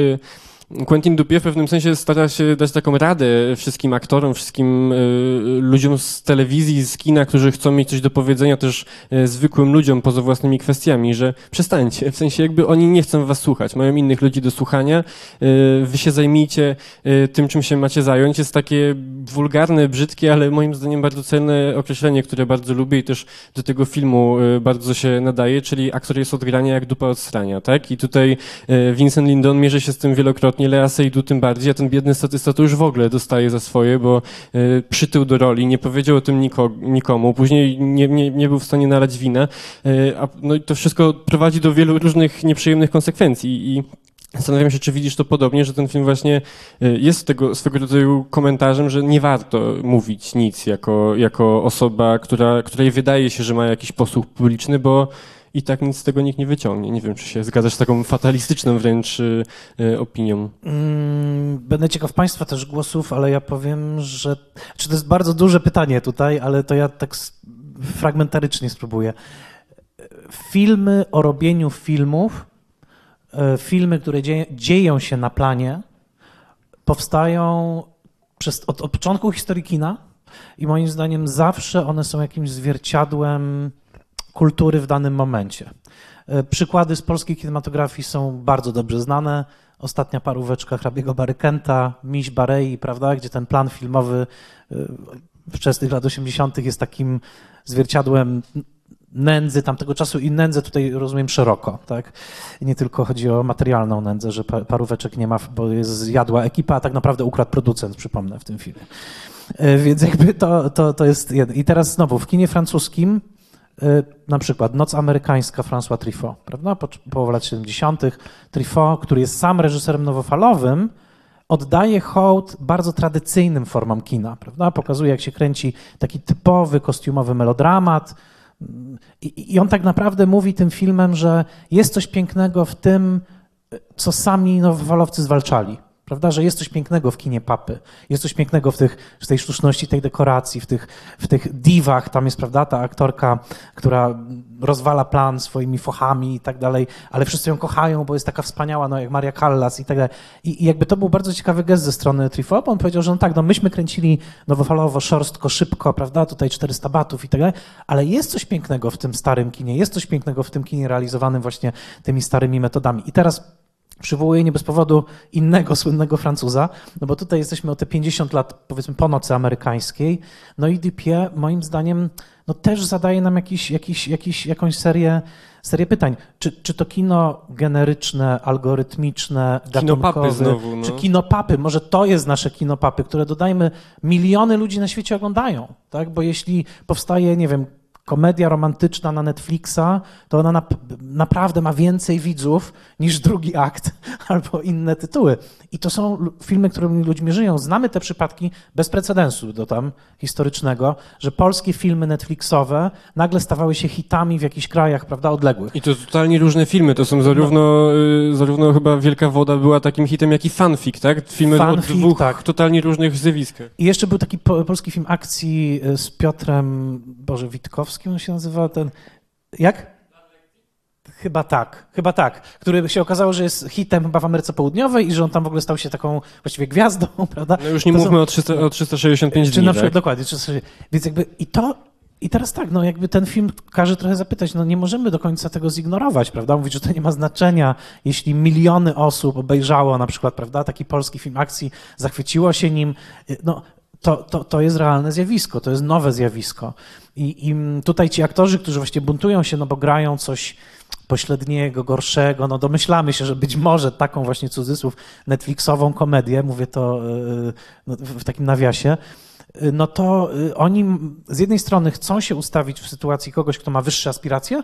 Quentin Dupieux w pewnym sensie stara się dać taką radę wszystkim aktorom, wszystkim y, ludziom z telewizji, z kina, którzy chcą mieć coś do powiedzenia też y, zwykłym ludziom poza własnymi kwestiami, że przestańcie, w sensie jakby oni nie chcą was słuchać, mają innych ludzi do słuchania, y, wy się zajmijcie y, tym, czym się macie zająć. Jest takie wulgarne, brzydkie, ale moim zdaniem bardzo celne określenie, które bardzo lubię i też do tego filmu y, bardzo się nadaje, czyli aktor jest od grania jak dupa od srania, tak? I tutaj y, Vincent Lindon mierzy się z tym wielokrotnie, Lea Seydoux tym bardziej, a ten biedny statysta to już w ogóle dostaje za swoje, bo y, przytył do roli, nie powiedział o tym niko, nikomu, później nie, nie, nie był w stanie nalać wina, y, a no i to wszystko prowadzi do wielu różnych nieprzyjemnych konsekwencji i zastanawiam się, czy widzisz to podobnie, że ten film właśnie jest tego swego rodzaju komentarzem, że nie warto mówić nic jako, jako osoba, która, której wydaje się, że ma jakiś posłuch publiczny, bo i tak nic z tego nikt nie wyciągnie. Nie wiem, czy się zgadzasz z taką fatalistyczną wręcz y, y, opinią. Będę ciekaw Państwa też głosów, ale ja powiem, że... Czy to jest bardzo duże pytanie tutaj, ale to ja tak fragmentarycznie spróbuję. Filmy o robieniu filmów, filmy, które dzieje, dzieją się na planie, powstają przez, od, od początku historii kina i moim zdaniem zawsze one są jakimś zwierciadłem kultury w danym momencie. Przykłady z polskiej kinematografii są bardzo dobrze znane. Ostatnia paróweczka hrabiego Barykenta, Miś Barei, prawda, gdzie ten plan filmowy wczesnych lat osiemdziesiątych jest takim zwierciadłem nędzy tamtego czasu i nędzę tutaj rozumiem szeroko, tak? Nie tylko chodzi o materialną nędzę, że paróweczek nie ma, bo jest zjadła ekipa, a tak naprawdę ukradł producent, przypomnę, w tym filmie. Więc jakby to, to, to jest jedno. I teraz znowu w kinie francuskim na przykład Noc amerykańska François Truffaut, prawda? Po, połowa lat siedemdziesiątych Truffaut, który jest sam reżyserem nowofalowym, oddaje hołd bardzo tradycyjnym formom kina, prawda? Pokazuje, jak się kręci taki typowy, kostiumowy melodramat. I, I on tak naprawdę mówi tym filmem, że jest coś pięknego w tym, co sami nowofalowcy zwalczali. Prawda, że jest coś pięknego w kinie papy, jest coś pięknego w, tych, w tej sztuczności, tej dekoracji, w tych, w tych diwach, tam jest, prawda, ta aktorka, która rozwala plan swoimi fochami i tak dalej, ale wszyscy ją kochają, bo jest taka wspaniała, no jak Maria Callas i tak dalej. I, i jakby to był bardzo ciekawy gest ze strony Truffaut, bo on powiedział, że no tak, no myśmy kręcili nowofalowo, szorstko, szybko, prawda, tutaj czterysta batów i tak dalej, ale jest coś pięknego w tym starym kinie, jest coś pięknego w tym kinie realizowanym właśnie tymi starymi metodami. I teraz przywołuję nie bez powodu innego słynnego Francuza, no bo tutaj jesteśmy o te pięćdziesiąt lat, powiedzmy, po Nocy amerykańskiej, no i Dupieux moim zdaniem no też zadaje nam jakiś, jakiś, jakiś, jakąś serię, serię pytań. Czy, czy to kino generyczne, algorytmiczne, gatunkowe, kinopapy znowu, no. Czy kinopapy, może to jest nasze kinopapy, które dodajmy miliony ludzi na świecie oglądają, tak? Bo jeśli powstaje, nie wiem, komedia romantyczna na Netflixa, to ona nap naprawdę ma więcej widzów niż drugi akt albo inne tytuły. I to są filmy, którymi ludźmi żyją. Znamy te przypadki bez precedensu, dodam, historycznego, że polskie filmy Netflixowe nagle stawały się hitami w jakichś krajach, prawda, odległych. I to totalnie różne filmy, to są zarówno, no. y, zarówno chyba Wielka Woda była takim hitem, jak i fanfic, tak? Filmy Fanfic, o dwóch tak. totalnie różnych zjawiskach. I jeszcze był taki po, polski film akcji z Piotrem, Boże, Witkowskim on się nazywa, ten, jak? Chyba tak, chyba tak, który się okazało, że jest hitem chyba w Ameryce Południowej i że on tam w ogóle stał się taką właściwie gwiazdą, prawda? No już nie To mówmy są, o, trzysta, o trzysta sześćdziesiąt pięć czy dni, na przykład, tak? dokładnie, trzysta sześćdziesiąt, więc jakby i to, i teraz tak, no jakby ten film każe trochę zapytać, no nie możemy do końca tego zignorować, prawda? Mówić, że to nie ma znaczenia, jeśli miliony osób obejrzało na przykład, prawda, taki polski film akcji, zachwyciło się nim, no to, to, to jest realne zjawisko, to jest nowe zjawisko. I, I tutaj ci aktorzy, którzy właściwie buntują się, no bo grają coś pośredniego, gorszego, no domyślamy się, że być może taką właśnie cudzysłów Netflixową komedię, mówię to w takim nawiasie, no to oni z jednej strony chcą się ustawić w sytuacji kogoś, kto ma wyższe aspiracje,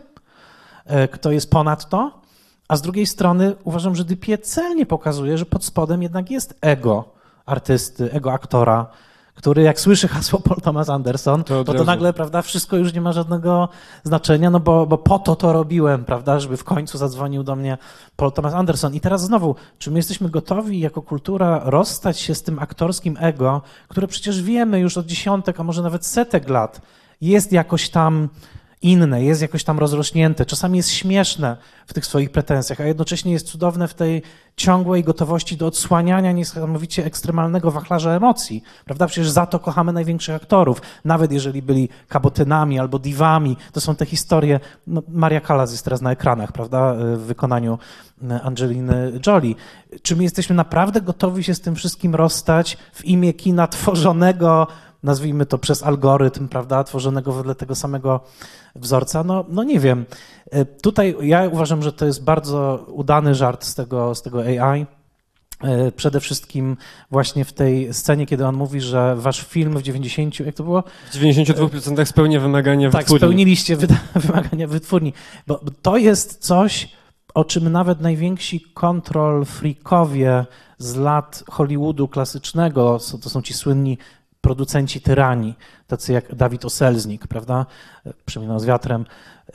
kto jest ponad to, a z drugiej strony uważam, że Dupie celnie pokazuje, że pod spodem jednak jest ego artysty, ego aktora, który jak słyszy hasło Paul Thomas Anderson, to, to, to nagle, prawda, wszystko już nie ma żadnego znaczenia, no bo, bo po to to robiłem, prawda, żeby w końcu zadzwonił do mnie Paul Thomas Anderson. I teraz znowu, czy my jesteśmy gotowi jako kultura rozstać się z tym aktorskim ego, które przecież wiemy już od dziesiątek, a może nawet setek lat, jest jakoś tam inne, jest jakoś tam rozrośnięte, czasami jest śmieszne w tych swoich pretensjach, a jednocześnie jest cudowne w tej ciągłej gotowości do odsłaniania niesamowicie ekstremalnego wachlarza emocji, prawda? Przecież za to kochamy największych aktorów, nawet jeżeli byli kabotynami albo diwami, to są te historie, no, Maria Callas jest teraz na ekranach, prawda, w wykonaniu Angeliny Jolie. Czy my jesteśmy naprawdę gotowi się z tym wszystkim rozstać w imię kina tworzonego, nazwijmy to przez algorytm, prawda, tworzonego wedle tego samego wzorca? No, no nie wiem. Tutaj ja uważam, że to jest bardzo udany żart z tego, z tego A I. Przede wszystkim właśnie w tej scenie, kiedy on mówi, że wasz film w dziewięćdziesięciu, jak to było? W dziewięćdziesięciu dwóch procentach spełnia wymagania tak, wytwórni. Tak, spełniliście wymagania wytwórni. Bo to jest coś, o czym nawet najwięksi control freakowie z lat Hollywoodu klasycznego, to są ci słynni producenci tyranii, tacy jak Dawid Oselznik, prawda, Przeminą z wiatrem,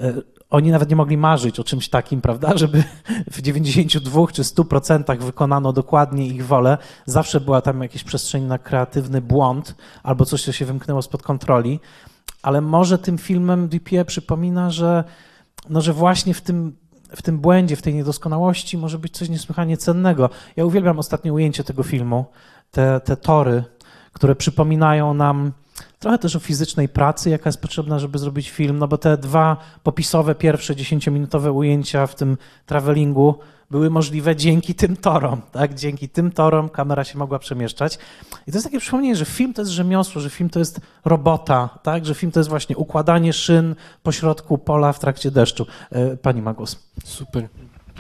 oni nawet nie mogli marzyć o czymś takim, prawda, żeby w dziewięćdziesięciu dwóch czy stu procentach wykonano dokładnie ich wolę. Zawsze była tam jakaś przestrzeń na kreatywny błąd albo coś, co się wymknęło spod kontroli, ale może tym filmem Dupie przypomina, że, no, że właśnie w tym w tym błędzie, w tej niedoskonałości może być coś niesłychanie cennego. Ja uwielbiam ostatnie ujęcie tego filmu, te, te tory, które przypominają nam trochę też o fizycznej pracy, jaka jest potrzebna, żeby zrobić film, no bo te dwa popisowe, pierwsze dziesięciominutowe ujęcia w tym travelingu były możliwe dzięki tym torom, tak? Dzięki tym torom kamera się mogła przemieszczać. I to jest takie przypomnienie, że film to jest rzemiosło, że film to jest robota, tak? Że film to jest właśnie układanie szyn pośrodku pola w trakcie deszczu. Pani ma głos. Super.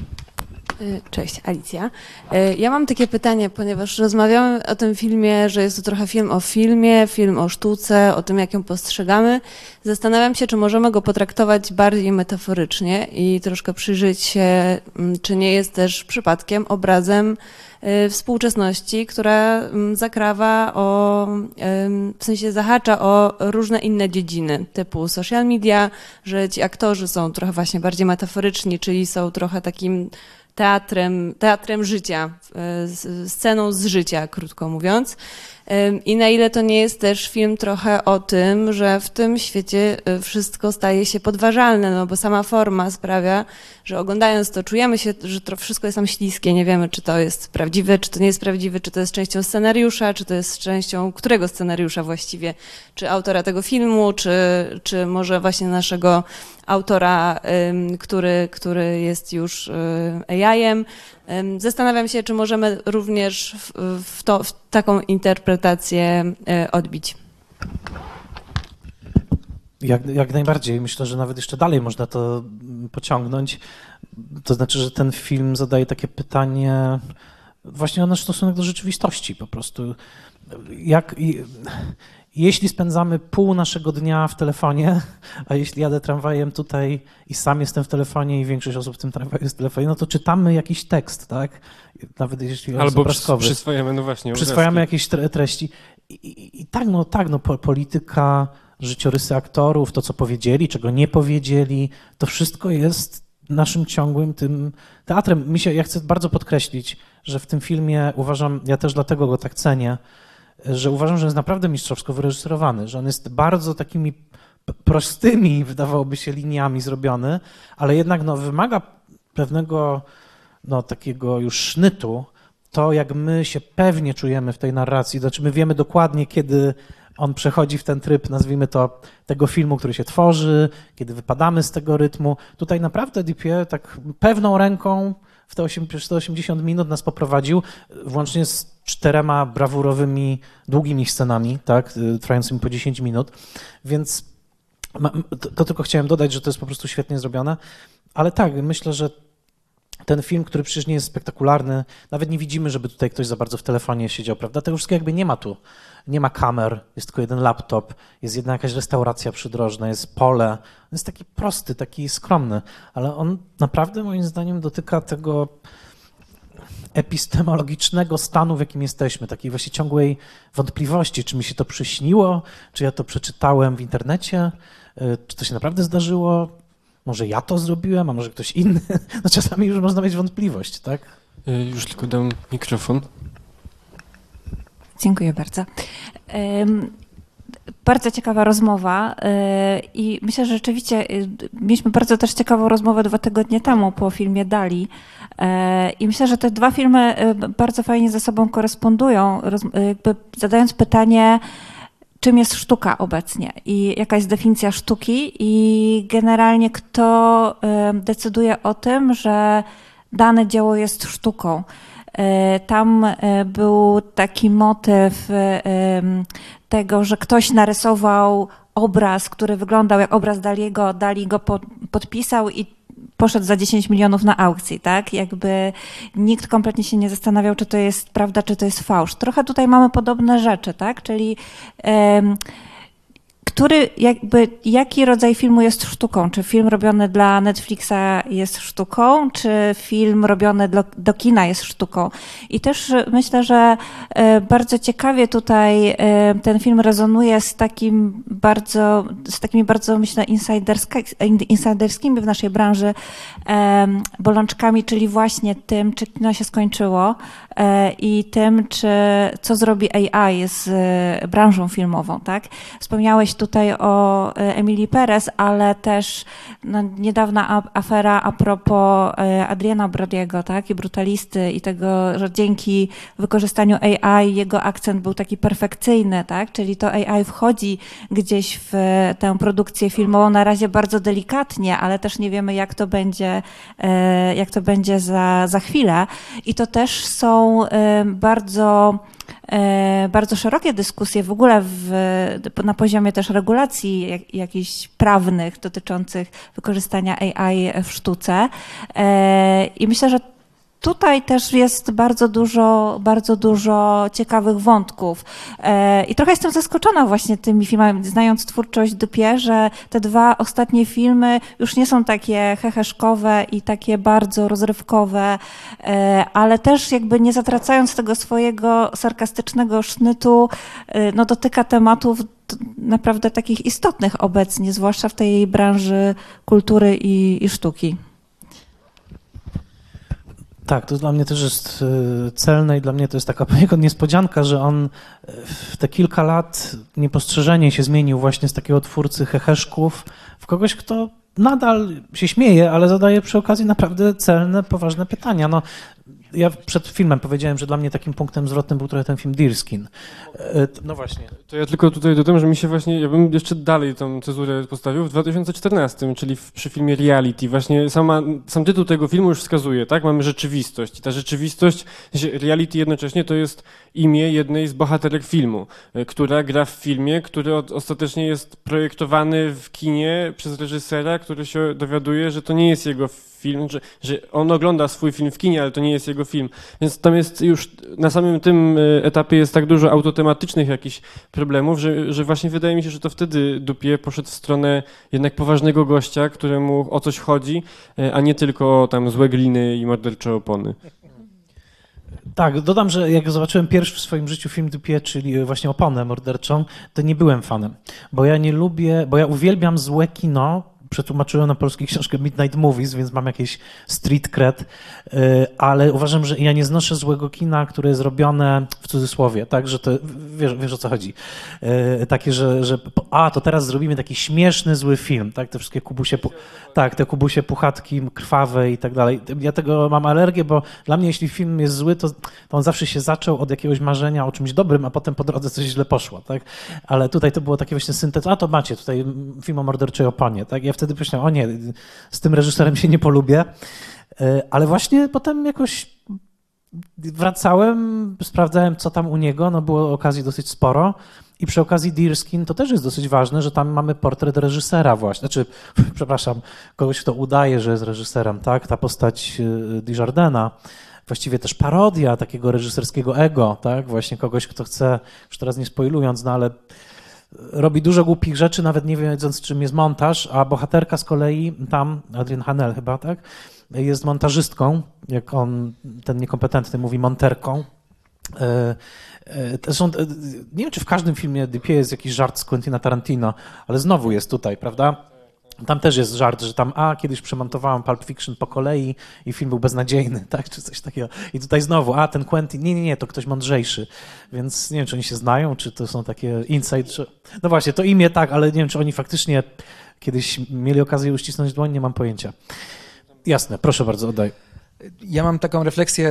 Cześć, Alicja. Ja mam takie pytanie, ponieważ rozmawiamy o tym filmie, że jest to trochę film o filmie, film o sztuce, o tym, jak ją postrzegamy. Zastanawiam się, czy możemy go potraktować bardziej metaforycznie i troszkę przyjrzeć się, czy nie jest też przypadkiem obrazem współczesności, która zakrawa o, w sensie zahacza o różne inne dziedziny, typu social media, że ci aktorzy są trochę właśnie bardziej metaforyczni, czyli są trochę takim teatrem, teatrem życia, sceną z życia, krótko mówiąc. I na ile to nie jest też film trochę o tym, że w tym świecie wszystko staje się podważalne, no bo sama forma sprawia, że oglądając to czujemy się, że to wszystko jest tam śliskie, nie wiemy, czy to jest prawdziwe, czy to nie jest prawdziwe, czy to jest częścią scenariusza, czy to jest częścią którego scenariusza właściwie, czy autora tego filmu, czy, czy może właśnie naszego autora, który, który jest już A I-em. Zastanawiam się, czy możemy również w, w, to, w taką interpretację odbić. Jak, jak najbardziej. Myślę, że nawet jeszcze dalej można to pociągnąć. To znaczy, że ten film zadaje takie pytanie, właśnie o nasz stosunek do rzeczywistości po prostu. Jak, i, jeśli spędzamy pół naszego dnia w telefonie, a jeśli jadę tramwajem tutaj i sam jestem w telefonie i większość osób w tym tramwaju jest w telefonie, no to czytamy jakiś tekst, tak? Nawet jeśli on jest Albo obrazkowy. przyswajamy, no właśnie, Przyswajamy jakieś tre- treści. I, i, I tak, no tak, no po, polityka, życiorysy aktorów, to co powiedzieli, czego nie powiedzieli, to wszystko jest naszym ciągłym tym teatrem. Mi się, ja chcę bardzo podkreślić, że w tym filmie uważam, ja też dlatego go tak cenię, że uważam, że jest naprawdę mistrzowsko wyreżyserowany, że on jest bardzo takimi p- prostymi, wydawałoby się, liniami zrobiony, ale jednak no, wymaga pewnego no, takiego już sznytu, to jak my się pewnie czujemy w tej narracji, znaczy my wiemy dokładnie, kiedy on przechodzi w ten tryb, nazwijmy to, tego filmu, który się tworzy, kiedy wypadamy z tego rytmu. Tutaj naprawdę Dupieux tak pewną ręką w te sto osiemdziesiąt minut nas poprowadził, włącznie z czterema brawurowymi, długimi scenami, tak, trwającymi po dziesięć minut, więc to, to tylko chciałem dodać, że to jest po prostu świetnie zrobione, ale tak, myślę, że ten film, który przecież nie jest spektakularny, nawet nie widzimy, żeby tutaj ktoś za bardzo w telefonie siedział, prawda? Tego wszystkiego jakby nie ma tu. Nie ma kamer, jest tylko jeden laptop, jest jedna jakaś restauracja przydrożna, jest pole. On jest taki prosty, taki skromny, ale on naprawdę moim zdaniem dotyka tego epistemologicznego stanu, w jakim jesteśmy, takiej właśnie ciągłej wątpliwości, czy mi się to przyśniło, czy ja to przeczytałem w internecie, czy to się naprawdę zdarzyło. Może ja to zrobiłem, a może ktoś inny. No czasami już można mieć wątpliwość, tak? Już tylko dam mikrofon. Dziękuję bardzo. Bardzo ciekawa rozmowa i myślę, że rzeczywiście mieliśmy bardzo też ciekawą rozmowę dwa tygodnie temu po filmie Dali i myślę, że te dwa filmy bardzo fajnie ze sobą korespondują, jakby zadając pytanie, czym jest sztuka obecnie i jaka jest definicja sztuki i generalnie kto decyduje o tym, że dane dzieło jest sztuką. Tam był taki motyw tego, że ktoś narysował obraz, który wyglądał jak obraz Daliego, Dali go podpisał i poszedł za dziesięć milionów na aukcji, tak? Jakby nikt kompletnie się nie zastanawiał, czy to jest prawda, czy to jest fałsz. Trochę tutaj mamy podobne rzeczy, tak? Czyli um, który, jakby, jaki rodzaj filmu jest sztuką? Czy film robiony dla Netflixa jest sztuką, czy film robiony do, do kina jest sztuką? I też myślę, że bardzo ciekawie tutaj ten film rezonuje z takim bardzo, z takimi bardzo, myślę, insiderskimi w naszej branży bolączkami, czyli właśnie tym, czy kino się skończyło i tym, czy, co zrobi A I z branżą filmową, tak? Wspomniałeś tutaj o Emilii Perez, ale też no, niedawna afera a propos Adriana Brodiego, tak? I Brutalisty i tego, że dzięki wykorzystaniu A I jego akcent był taki perfekcyjny, tak? Czyli to A I wchodzi gdzieś w tę produkcję filmową na razie bardzo delikatnie, ale też nie wiemy, jak to będzie, jak to będzie za, za chwilę. I to też są bardzo bardzo szerokie dyskusje w ogóle w, na poziomie też regulacji jak, jakichś prawnych dotyczących wykorzystania A I w sztuce. I myślę, że tutaj też jest bardzo dużo, bardzo dużo ciekawych wątków. I trochę jestem zaskoczona właśnie tymi filmami, znając twórczość Dupieux, że te dwa ostatnie filmy już nie są takie heheszkowe i takie bardzo rozrywkowe, ale też jakby nie zatracając tego swojego sarkastycznego sznytu, no dotyka tematów naprawdę takich istotnych obecnie, zwłaszcza w tej branży kultury i, i sztuki. Tak, to dla mnie też jest celne i dla mnie to jest taka poniekąd niespodzianka, że on w te kilka lat niepostrzeżenie się zmienił właśnie z takiego twórcy heheszków w kogoś, kto nadal się śmieje, ale zadaje przy okazji naprawdę celne, poważne pytania. No, ja przed filmem powiedziałem, że dla mnie takim punktem zwrotnym był trochę ten film Deerskin. No właśnie. To ja tylko tutaj dodam, że mi się właśnie, ja bym jeszcze dalej tą cezurę postawił w dwa tysiące czternastym, czyli w, przy filmie Reality. Właśnie sama, sam tytuł tego filmu już wskazuje, tak? Mamy rzeczywistość i ta rzeczywistość, Reality jednocześnie to jest imię jednej z bohaterek filmu, która gra w filmie, który od, ostatecznie jest projektowany w kinie przez reżysera, który się dowiaduje, że to nie jest jego film, że, że on ogląda swój film w kinie, ale to nie jest jego film. Więc tam jest już na samym tym etapie jest tak dużo autotematycznych jakichś problemów, że, że właśnie wydaje mi się, że to wtedy Dupie poszedł w stronę jednak poważnego gościa, któremu o coś chodzi, a nie tylko tam złe gliny i mordercze opony. Tak, dodam, że jak zobaczyłem pierwszy w swoim życiu film Dupie, czyli właśnie Oponę morderczą, to nie byłem fanem, bo ja nie lubię, bo ja uwielbiam złe kino. Przetłumaczyłem na polski książkę Midnight Movies, więc mam jakieś street cred, ale uważam, że ja nie znoszę złego kina, które jest robione w cudzysłowie, tak, że to, wiesz, wiesz o co chodzi, takie, że, że a, to teraz zrobimy taki śmieszny, zły film, tak, te wszystkie kubusie, tak, te kubusie puchatki krwawe i tak dalej. Ja tego mam alergię, bo dla mnie, jeśli film jest zły, to, to on zawsze się zaczął od jakiegoś marzenia o czymś dobrym, a potem po drodze coś źle poszło, tak, ale tutaj to było takie właśnie syntez, a to macie, tutaj film o morderczej oponie, tak, ja wtedy myślałem, o nie, z tym reżyserem się nie polubię, ale właśnie potem jakoś wracałem, sprawdzałem, co tam u niego, no było okazji dosyć sporo i przy okazji Deerskin to też jest dosyć ważne, że tam mamy portret reżysera właśnie, znaczy, przepraszam, kogoś, kto udaje, że jest reżyserem, tak, ta postać Desjardina, właściwie też parodia takiego reżyserskiego ego, tak, właśnie kogoś, kto chce, już teraz nie spoilując, no ale robi dużo głupich rzeczy, nawet nie wiedząc, czym jest montaż, a bohaterka z kolei tam, Adrienne Hanel chyba, tak, jest montażystką, jak on, ten niekompetentny mówi monterką. To są, nie wiem, czy w każdym filmie Dupie jest jakiś żart z Quentina Tarantino, ale znowu jest tutaj, prawda? Tam też jest żart, że tam, a kiedyś przemontowałem Pulp Fiction po kolei i film był beznadziejny, tak, czy coś takiego. I tutaj znowu, a ten Quentin, nie, nie, nie, to ktoś mądrzejszy. Więc nie wiem, czy oni się znają, czy to są takie inside, czy... No właśnie, to imię tak, ale nie wiem, czy oni faktycznie kiedyś mieli okazję uścisnąć dłoń, nie mam pojęcia. Jasne, proszę bardzo, oddaj. Ja mam taką refleksję,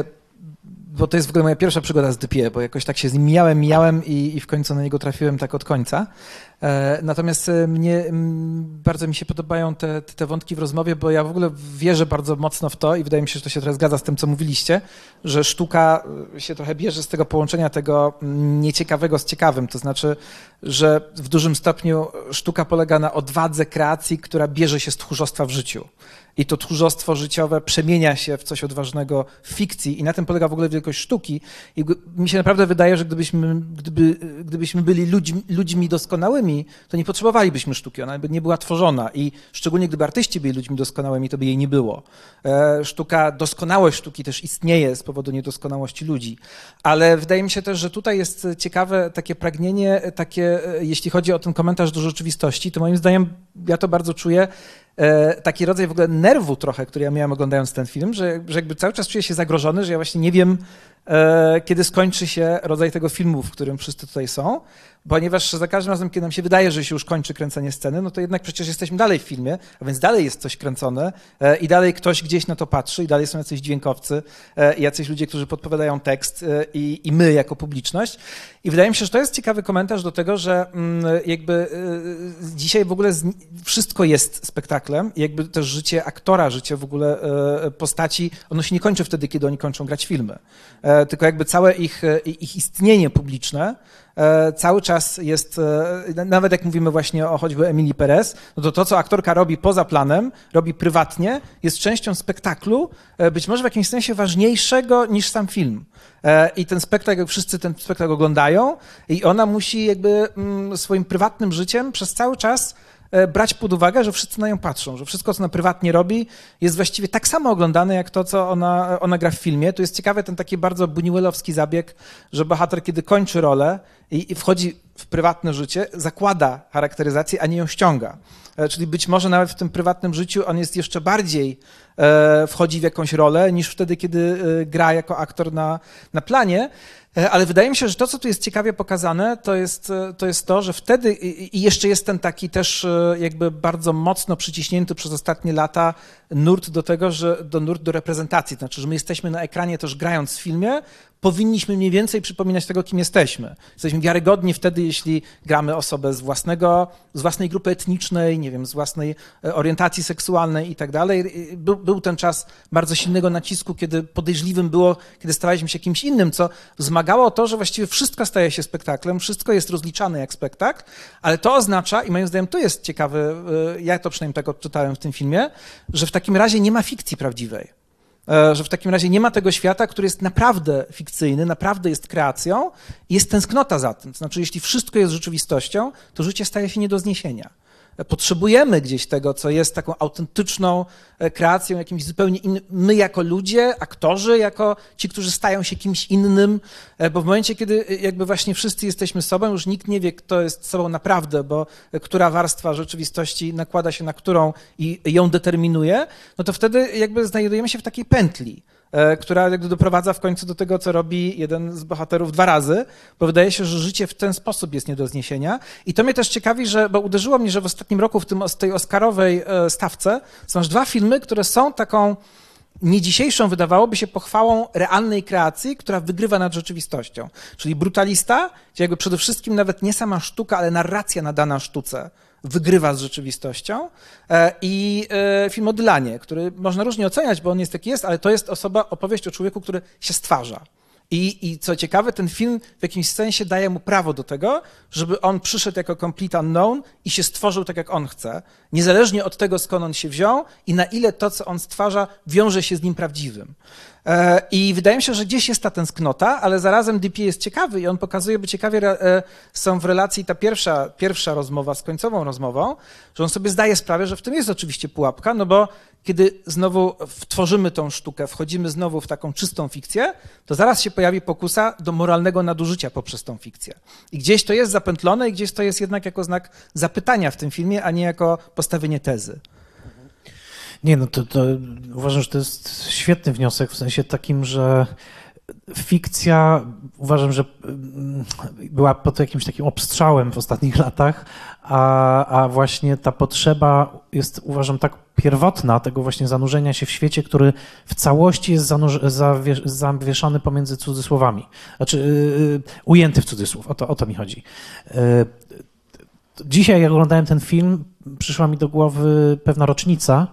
bo to jest w ogóle moja pierwsza przygoda z Dupie, bo jakoś tak się z nim mijałem, mijałem i, i w końcu na niego trafiłem tak od końca. E, natomiast mnie, m, bardzo mi się podobają te, te wątki w rozmowie, bo ja w ogóle wierzę bardzo mocno w to i wydaje mi się, że to się trochę zgadza z tym, co mówiliście, że sztuka się trochę bierze z tego połączenia tego nieciekawego z ciekawym, to znaczy, że w dużym stopniu sztuka polega na odwadze kreacji, która bierze się z tchórzostwa w życiu. I to tchórzostwo życiowe przemienia się w coś odważnego w fikcji i na tym polega w ogóle wielkość sztuki. I mi się naprawdę wydaje, że gdybyśmy, gdyby, gdybyśmy byli ludźmi, ludźmi doskonałymi, to nie potrzebowalibyśmy sztuki, ona by nie była tworzona i szczególnie gdyby artyści byli ludźmi doskonałymi, to by jej nie było. Sztuka, doskonałość sztuki też istnieje z powodu niedoskonałości ludzi, ale wydaje mi się też, że tutaj jest ciekawe takie pragnienie, takie, jeśli chodzi o ten komentarz do rzeczywistości, to moim zdaniem, ja to bardzo czuję, taki rodzaj w ogóle nerwu trochę, który ja miałem oglądając ten film, że, że jakby cały czas czuję się zagrożony, że ja właśnie nie wiem, e, kiedy skończy się rodzaj tego filmu, w którym wszyscy tutaj są, ponieważ za każdym razem, kiedy nam się wydaje, że się już kończy kręcenie sceny, no to jednak przecież jesteśmy dalej w filmie, a więc dalej jest coś kręcone e, i dalej ktoś gdzieś na to patrzy i dalej są jacyś dźwiękowcy e, i jacyś ludzie, którzy podpowiadają tekst e, i, i my jako publiczność. I wydaje mi się, że to jest ciekawy komentarz do tego, że mm, jakby e, dzisiaj w ogóle z, wszystko jest spektaklem i jakby też życie aktora, życie w ogóle e, postaci, ono się nie kończy wtedy, kiedy oni kończą grać filmy, e, tylko jakby całe ich, ich istnienie publiczne cały czas jest, nawet jak mówimy właśnie o choćby Emilii Perez, no to to, co aktorka robi poza planem, robi prywatnie, jest częścią spektaklu, być może w jakimś sensie ważniejszego niż sam film. I ten spektakl, wszyscy ten spektakl oglądają i ona musi jakby swoim prywatnym życiem przez cały czas brać pod uwagę, że wszyscy na nią patrzą, że wszystko, co ona prywatnie robi, jest właściwie tak samo oglądane, jak to, co ona, ona gra w filmie. Tu jest ciekawy ten taki bardzo buñuelowski zabieg, że bohater, kiedy kończy rolę i, i wchodzi w prywatne życie, zakłada charakteryzację, a nie ją ściąga. Czyli być może nawet w tym prywatnym życiu on jest jeszcze bardziej, e, wchodzi w jakąś rolę, niż wtedy, kiedy e, gra jako aktor na, na planie. Ale wydaje mi się, że to, co tu jest ciekawie pokazane, to jest to, jest to że wtedy i jeszcze jest ten taki też jakby bardzo mocno przyciśnięty przez ostatnie lata nurt do tego, że do nurt do reprezentacji. To znaczy, że my jesteśmy na ekranie też grając w filmie, powinniśmy mniej więcej przypominać tego, kim jesteśmy. Jesteśmy wiarygodni wtedy, jeśli gramy osobę z własnego, z własnej grupy etnicznej, nie wiem, z własnej orientacji seksualnej i tak dalej. był ten czas bardzo silnego nacisku, kiedy podejrzliwym było, kiedy stawaliśmy się kimś innym, co wzmagało o to, że właściwie wszystko staje się spektaklem, wszystko jest rozliczane jak spektakl, ale to oznacza, i moim zdaniem to jest ciekawe, ja to przynajmniej tak odczytałem w tym filmie, że w takim razie nie ma fikcji prawdziwej. Że w takim razie nie ma tego świata, który jest naprawdę fikcyjny, naprawdę jest kreacją i jest tęsknota za tym. To znaczy, jeśli wszystko jest rzeczywistością, to życie staje się nie do zniesienia. Potrzebujemy gdzieś tego, co jest taką autentyczną kreacją, jakimś zupełnie innym. My jako ludzie, aktorzy, jako ci, którzy stają się kimś innym, bo w momencie, kiedy jakby właśnie wszyscy jesteśmy sobą, już nikt nie wie, kto jest sobą naprawdę, bo która warstwa rzeczywistości nakłada się na którą i ją determinuje, no to wtedy jakby znajdujemy się w takiej pętli, która jakby doprowadza w końcu do tego, co robi jeden z bohaterów dwa razy, bo wydaje się, że życie w ten sposób jest nie do zniesienia. I to mnie też ciekawi, że, bo uderzyło mnie, że w ostatnim roku w tym, tej oscarowej stawce są aż dwa filmy, które są taką nie dzisiejszą, wydawałoby się, pochwałą realnej kreacji, która wygrywa nad rzeczywistością. Czyli Brutalista, gdzie jakby przede wszystkim nawet nie sama sztuka, ale narracja nadana sztuce wygrywa z rzeczywistością, i film o Dylanie, który można różnie oceniać, bo on jest taki jest, ale to jest osoba, opowieść o człowieku, który się stwarza. I, I co ciekawe, ten film w jakimś sensie daje mu prawo do tego, żeby on przyszedł jako complete unknown i się stworzył tak, jak on chce, niezależnie od tego, skąd on się wziął i na ile to, co on stwarza, wiąże się z nim prawdziwym. I wydaje mi się, że gdzieś jest ta tęsknota, ale zarazem D P jest ciekawy i on pokazuje, by ciekawie są w relacji ta pierwsza, pierwsza rozmowa z końcową rozmową, że on sobie zdaje sprawę, że w tym jest oczywiście pułapka, no bo kiedy znowu tworzymy tą sztukę, wchodzimy znowu w taką czystą fikcję, to zaraz się pojawi pokusa do moralnego nadużycia poprzez tą fikcję. I gdzieś to jest zapętlone i gdzieś to jest jednak jako znak zapytania w tym filmie, a nie jako postawienie tezy. Nie, no to, to uważam, że to jest świetny wniosek, w sensie takim, że fikcja uważam, że była pod jakimś takim obstrzałem w ostatnich latach, a, a właśnie ta potrzeba jest, uważam, tak pierwotna tego właśnie zanurzenia się w świecie, który w całości jest zanurz- zawiesz- zawieszony pomiędzy cudzysłowami. Znaczy yy, ujęty w cudzysłów, o to, o to mi chodzi. Yy, dzisiaj, jak oglądałem ten film, przyszła mi do głowy pewna rocznica,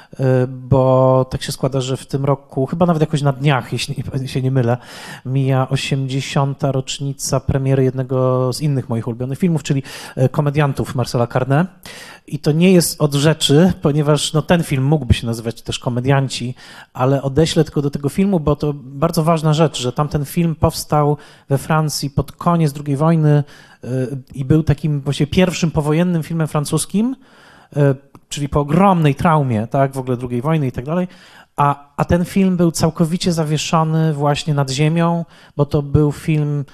bo tak się składa, że w tym roku, chyba nawet jakoś na dniach, jeśli się nie mylę, mija osiemdziesiąta rocznica premiery jednego z innych moich ulubionych filmów, czyli Komediantów Marcela Carné. I to nie jest od rzeczy, ponieważ no, ten film mógłby się nazywać też Komedianci, ale odeślę tylko do tego filmu, bo to bardzo ważna rzecz, że tamten film powstał we Francji pod koniec drugiej wojny i był takim właśnie pierwszym powojennym filmem francuskim, czyli po ogromnej traumie, tak, w ogóle drugiej wojny i tak dalej, a, a ten film był całkowicie zawieszony właśnie nad ziemią, bo to był film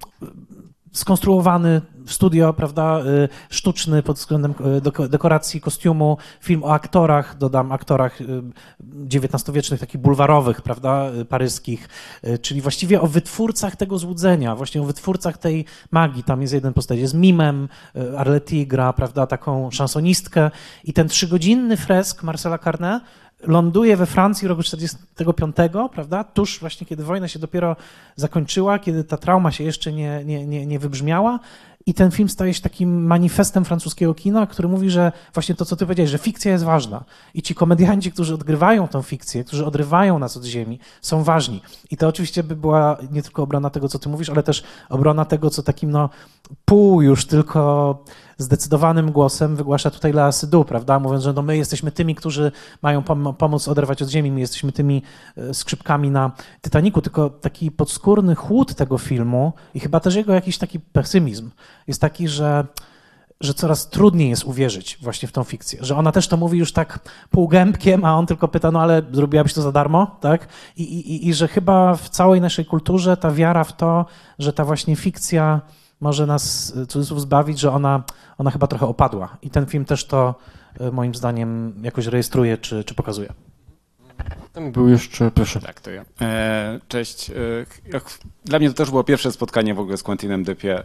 skonstruowany w studio, prawda, sztuczny pod względem dekoracji, kostiumu, film o aktorach, dodam, aktorach dziewiętnastowiecznych, takich bulwarowych, prawda, paryskich, czyli właściwie o wytwórcach tego złudzenia, właśnie o wytwórcach tej magii. Tam jest jeden postać, jest mimem, Arletty gra, prawda, taką szansonistkę i ten trzygodzinny fresk Marcela Carné ląduje we Francji roku czterdziestego piątego, prawda, tuż właśnie kiedy wojna się dopiero zakończyła, kiedy ta trauma się jeszcze nie, nie, nie, nie wybrzmiała i ten film staje się takim manifestem francuskiego kina, który mówi, że właśnie to, co ty powiedziałeś, że fikcja jest ważna i ci komedianci, którzy odgrywają tą fikcję, którzy odrywają nas od ziemi, są ważni. I to oczywiście by była nie tylko obrona tego, co ty mówisz, ale też obrona tego, co takim no pół już tylko zdecydowanym głosem wygłasza tutaj Léa Seydoux, prawda, mówiąc, że no my jesteśmy tymi, którzy mają pom- pomóc oderwać od ziemi, my jesteśmy tymi skrzypkami na Titanicu, tylko taki podskórny chłód tego filmu i chyba też jego jakiś taki pesymizm jest taki, że, że coraz trudniej jest uwierzyć właśnie w tą fikcję, że ona też to mówi już tak półgębkiem, a on tylko pyta, no ale zrobiłabyś to za darmo, tak? I, i, i że chyba w całej naszej kulturze ta wiara w to, że ta właśnie fikcja może nas, cudzysłów, zbawić, że ona, ona chyba trochę opadła. I ten film też to moim zdaniem jakoś rejestruje czy, czy pokazuje. Tam był jeszcze, proszę. Tak, to ja. E, cześć. E, dla mnie to też było pierwsze spotkanie w ogóle z Quentinem Dupie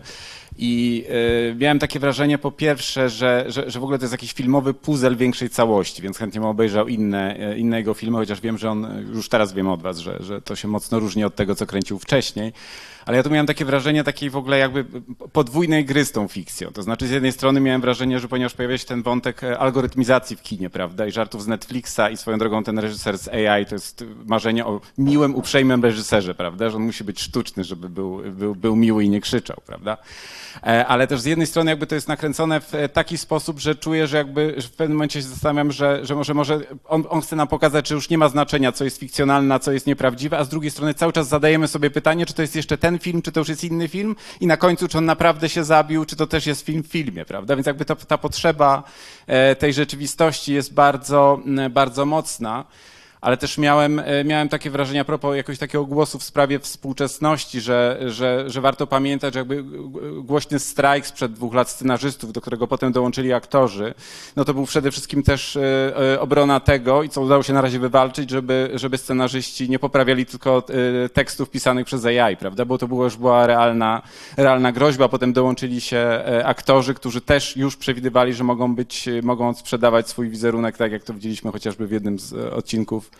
i e, miałem takie wrażenie po pierwsze, że, że, że w ogóle to jest jakiś filmowy puzzle większej całości, więc chętnie bym obejrzał inne, inne jego filmy, chociaż wiem, że on, już teraz wiem od was, że, że to się mocno różni od tego, co kręcił wcześniej. Ale ja tu miałem takie wrażenie takiej w ogóle jakby podwójnej gry z tą fikcją. To znaczy z jednej strony miałem wrażenie, że ponieważ pojawia się ten wątek algorytmizacji w kinie, prawda, i żartów z Netflixa i swoją drogą ten reżyser z A I to jest marzenie o miłym, uprzejmym reżyserze, prawda, że on musi być sztuczny, żeby był, był, był miły i nie krzyczał, prawda. Ale też z jednej strony jakby to jest nakręcone w taki sposób, że czuję, że jakby że w pewnym momencie się zastanawiam, że, że może, może on, on chce nam pokazać, że już nie ma znaczenia, co jest fikcjonalne, a co jest nieprawdziwe, a z drugiej strony cały czas zadajemy sobie pytanie, czy to jest jeszcze ten film, czy to już jest inny film i na końcu, czy on naprawdę się zabił, czy to też jest film w filmie, prawda? Więc jakby to, ta potrzeba tej rzeczywistości jest bardzo, bardzo mocna. Ale też miałem, miałem takie wrażenie a propos jakiegoś takiego głosu w sprawie współczesności, że, że, że warto pamiętać, że jakby głośny strajk sprzed dwóch lat scenarzystów, do którego potem dołączyli aktorzy, no to był przede wszystkim też obrona tego i co udało się na razie wywalczyć, żeby, żeby scenarzyści nie poprawiali tylko tekstów pisanych przez A I, prawda, bo to było, już była realna, realna groźba, potem dołączyli się aktorzy, którzy też już przewidywali, że mogą być, mogą sprzedawać swój wizerunek, tak jak to widzieliśmy chociażby w jednym z odcinków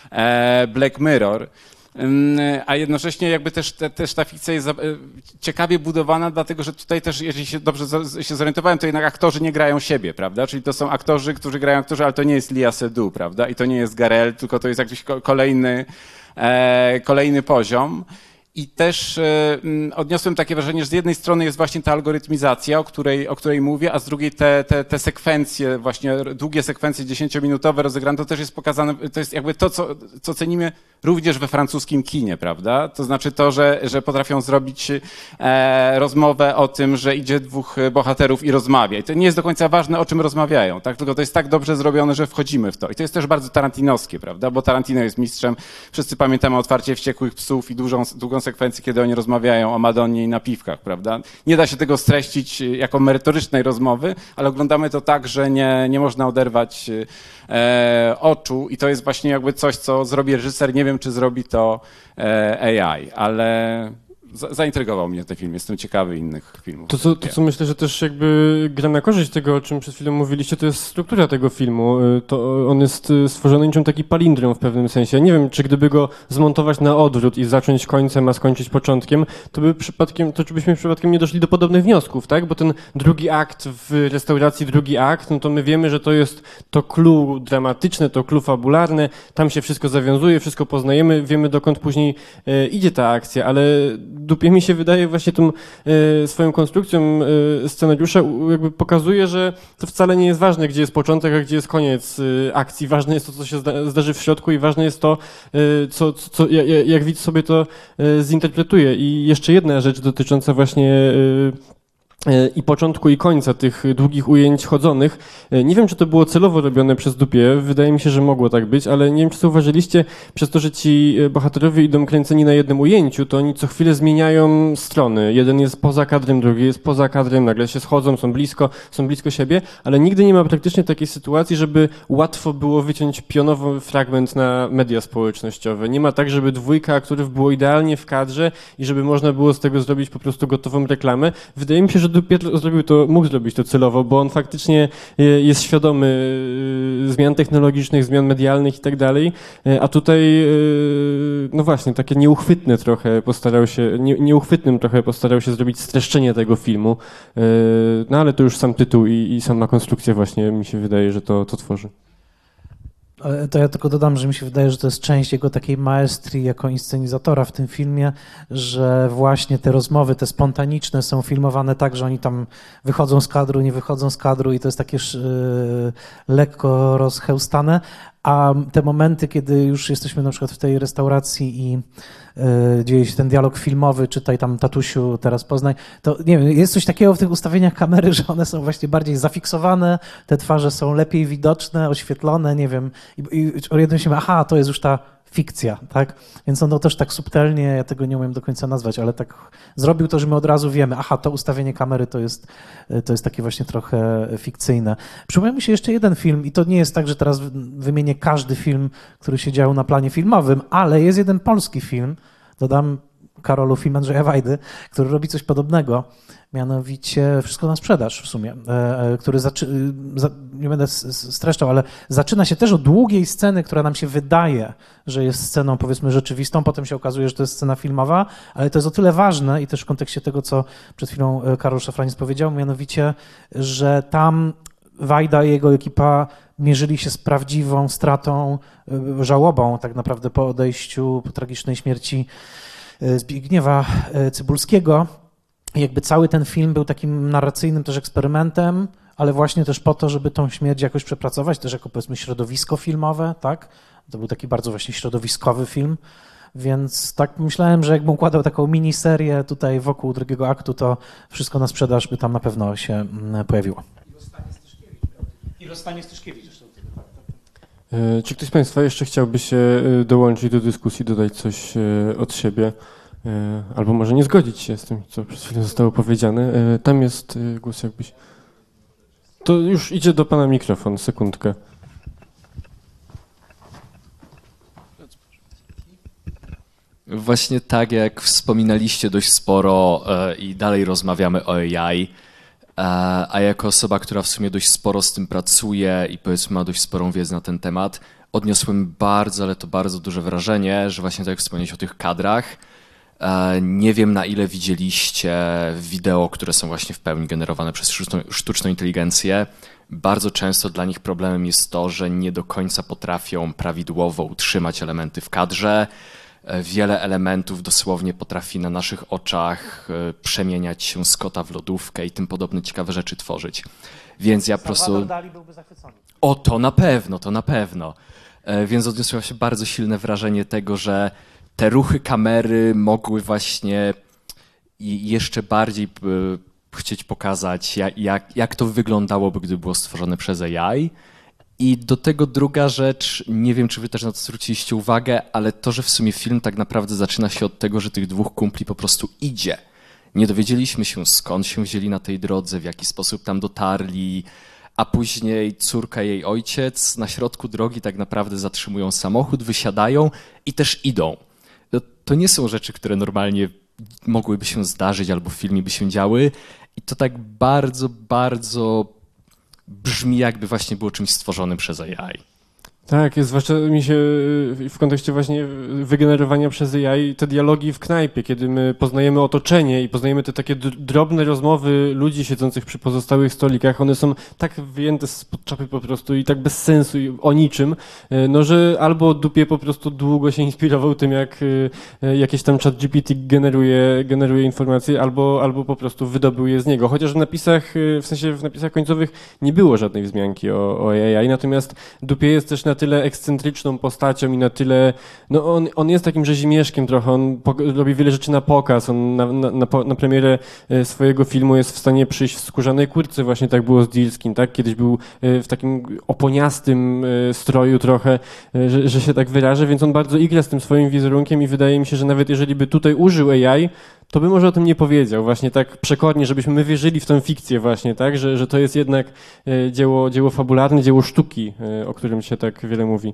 Black Mirror, a jednocześnie jakby też, te, też ta fikcja jest ciekawie budowana, dlatego że tutaj też, jeżeli się dobrze się zorientowałem, to jednak aktorzy nie grają siebie, prawda, czyli to są aktorzy, którzy grają aktorzy, ale to nie jest Lia Seydoux, prawda, i to nie jest Garel, tylko to jest jakiś kolejny, kolejny poziom. I też y, odniosłem takie wrażenie, że z jednej strony jest właśnie ta algorytmizacja, o której, o której mówię, a z drugiej te, te, te sekwencje, właśnie długie sekwencje dziesięciominutowe rozegrane, to też jest pokazane, to jest jakby to, co, co cenimy również we francuskim kinie, prawda? To znaczy to, że, że potrafią zrobić e, rozmowę o tym, że idzie dwóch bohaterów i rozmawia. I to nie jest do końca ważne, o czym rozmawiają, tak? Tylko to jest tak dobrze zrobione, że wchodzimy w to. I to jest też bardzo tarantinowskie, prawda? Bo Tarantino jest mistrzem. Wszyscy pamiętamy Otwarcie wściekłych psów i dużą, długą sekwencję, kiedy oni rozmawiają o Madonnie i napiwkach, prawda? Nie da się tego streścić jako merytorycznej rozmowy, ale oglądamy to tak, że nie, nie można oderwać e, oczu i to jest właśnie jakby coś, co zrobi reżyser. Nie wiem, czy zrobi to e, A I, ale zaintrygował mnie ten film. Jestem ciekawy innych filmów. To co, to, co myślę, że też jakby gra na korzyść tego, o czym przed chwilą mówiliście, to jest struktura tego filmu. To on jest stworzony niczym taki palindrom w pewnym sensie. Nie wiem, czy gdyby go zmontować na odwrót i zacząć końcem, a skończyć początkiem, to by przypadkiem, to czy byśmy przypadkiem nie doszli do podobnych wniosków, tak? Bo ten drugi akt w restauracji, drugi akt, no to my wiemy, że to jest to clue dramatyczne, to clue fabularne, tam się wszystko zawiązuje, wszystko poznajemy, wiemy, dokąd później e, idzie ta akcja, ale Dupie mi się wydaje właśnie tą e, swoją konstrukcją e, scenariusza jakby pokazuje, że to wcale nie jest ważne, gdzie jest początek, a gdzie jest koniec e, akcji. Ważne jest to, co się zda, zdarzy w środku i ważne jest to, e, co, co, jak, jak widz sobie to e, zinterpretuje. I jeszcze jedna rzecz dotycząca właśnie e, i początku i końca tych długich ujęć chodzonych. Nie wiem, czy to było celowo robione przez Dupie, wydaje mi się, że mogło tak być, ale nie wiem, czy zauważyliście, przez to, że ci bohaterowie idą kręceni na jednym ujęciu, to oni co chwilę zmieniają strony. Jeden jest poza kadrem, drugi jest poza kadrem, nagle się schodzą, są blisko, są blisko siebie, ale nigdy nie ma praktycznie takiej sytuacji, żeby łatwo było wyciąć pionowy fragment na media społecznościowe. Nie ma tak, żeby dwójka aktorów było idealnie w kadrze i żeby można było z tego zrobić po prostu gotową reklamę. Wydaje mi się, że Dupie zrobił to, mógł zrobić to celowo, bo on faktycznie jest świadomy zmian technologicznych, zmian medialnych i tak dalej, a tutaj, no właśnie, takie nieuchwytne trochę postarał się, nie, nieuchwytnym trochę postarał się zrobić streszczenie tego filmu, no ale to już sam tytuł i, i sama konstrukcja właśnie mi się wydaje, że to, to tworzy. To ja tylko dodam, że mi się wydaje, że to jest część jego takiej maestrii jako inscenizatora w tym filmie, że właśnie te rozmowy, te spontaniczne są filmowane tak, że oni tam wychodzą z kadru, nie wychodzą z kadru i to jest takie yy, lekko rozchełstane, a te momenty, kiedy już jesteśmy na przykład w tej restauracji i yy, dzieje się ten dialog filmowy, czytaj tam tatusiu, teraz Poznań, to nie wiem, jest coś takiego w tych ustawieniach kamery, że one są właśnie bardziej zafiksowane, te twarze są lepiej widoczne, oświetlone, nie wiem, i, i orientujemy się, aha, to jest już ta fikcja, tak? Więc on to też tak subtelnie, ja tego nie umiem do końca nazwać, ale tak zrobił to, że my od razu wiemy, aha, to ustawienie kamery to jest, to jest takie właśnie trochę fikcyjne. Przypomniał mi się jeszcze jeden film i to nie jest tak, że teraz wymienię każdy film, który się dział na planie filmowym, ale jest jeden polski film, dodam Karolu, film Andrzeja Wajdy, który robi coś podobnego, mianowicie Wszystko na sprzedaż w sumie, który, zaczy... nie będę streszczał, ale zaczyna się też od długiej sceny, która nam się wydaje, że jest sceną powiedzmy rzeczywistą, potem się okazuje, że to jest scena filmowa, ale to jest o tyle ważne i też w kontekście tego, co przed chwilą Karol Szafranis powiedział, mianowicie, że tam Wajda i jego ekipa mierzyli się z prawdziwą stratą, żałobą tak naprawdę po odejściu, po tragicznej śmierci Zbigniewa Cybulskiego. Jakby cały ten film był takim narracyjnym też eksperymentem, ale właśnie też po to, żeby tą śmierć jakoś przepracować, też jako powiedzmy środowisko filmowe, tak? To był taki bardzo właśnie środowiskowy film, więc tak myślałem, że jakbym układał taką miniserię tutaj wokół drugiego aktu, to Wszystko na sprzedaż by tam na pewno się pojawiło. I rozstanie Styszkiewicz zresztą. Czy ktoś z Państwa jeszcze chciałby się dołączyć do dyskusji, dodać coś od siebie? Albo może nie zgodzić się z tym, co przed chwilą zostało powiedziane. Tam jest głos jakbyś... To już idzie do pana mikrofon, sekundkę. Właśnie tak jak wspominaliście dość sporo i dalej rozmawiamy o A I, a jako osoba, która w sumie dość sporo z tym pracuje i powiedzmy ma dość sporą wiedzę na ten temat, odniosłem bardzo, ale to bardzo duże wrażenie, że właśnie tak jak wspomniałeś o tych kadrach, nie wiem, na ile widzieliście wideo, które są właśnie w pełni generowane przez sztuczną, sztuczną inteligencję. Bardzo często dla nich problemem jest to, że nie do końca potrafią prawidłowo utrzymać elementy w kadrze. Wiele elementów dosłownie potrafi na naszych oczach przemieniać się z kota w lodówkę i tym podobne ciekawe rzeczy tworzyć. Więc ja po prostu... Dali byłby zachwycony. O, to na pewno, to na pewno. Więc odniosłem się bardzo silne wrażenie tego, że te ruchy kamery mogły właśnie jeszcze bardziej chcieć pokazać, jak, jak, jak to wyglądałoby, gdyby było stworzone przez A I. I do tego druga rzecz, nie wiem, czy wy też na to zwróciliście uwagę, ale to, że w sumie film tak naprawdę zaczyna się od tego, że tych dwóch kumpli po prostu idzie. Nie dowiedzieliśmy się, skąd się wzięli na tej drodze, w jaki sposób tam dotarli, a później córka i jej ojciec na środku drogi tak naprawdę zatrzymują samochód, wysiadają i też idą. To nie są rzeczy, które normalnie mogłyby się zdarzyć albo w filmie by się działy i to tak bardzo, bardzo brzmi, jakby właśnie było czymś stworzonym przez A I. Tak, jest, zwłaszcza mi się w kontekście właśnie wygenerowania przez A I te dialogi w knajpie, kiedy my poznajemy otoczenie i poznajemy te takie drobne rozmowy ludzi siedzących przy pozostałych stolikach, one są tak wyjęte spod czapy po prostu i tak bez sensu i o niczym, no że albo Dupie po prostu długo się inspirował tym, jak jakieś tam ChatGPT generuje, generuje informacje, albo, albo po prostu wydobył je z niego. Chociaż w napisach, w sensie w napisach końcowych nie było żadnej wzmianki o, o A I, natomiast Dupie jest też na tyle ekscentryczną postacią i na tyle, no on, on jest takim rzezimieszkiem trochę, on po, robi wiele rzeczy na pokaz, on na, na, na, na premierę swojego filmu jest w stanie przyjść w skórzanej kurtce, właśnie tak było z Dilskim, tak? Kiedyś był w takim oponiastym stroju trochę, że, że się tak wyrażę, więc on bardzo igra z tym swoim wizerunkiem i wydaje mi się, że nawet jeżeli by tutaj użył A I, to by może o tym nie powiedział, właśnie tak przekornie, żebyśmy my wierzyli w tę fikcję właśnie, tak, że, że to jest jednak dzieło, dzieło fabularne, dzieło sztuki, o którym się tak wiele mówi.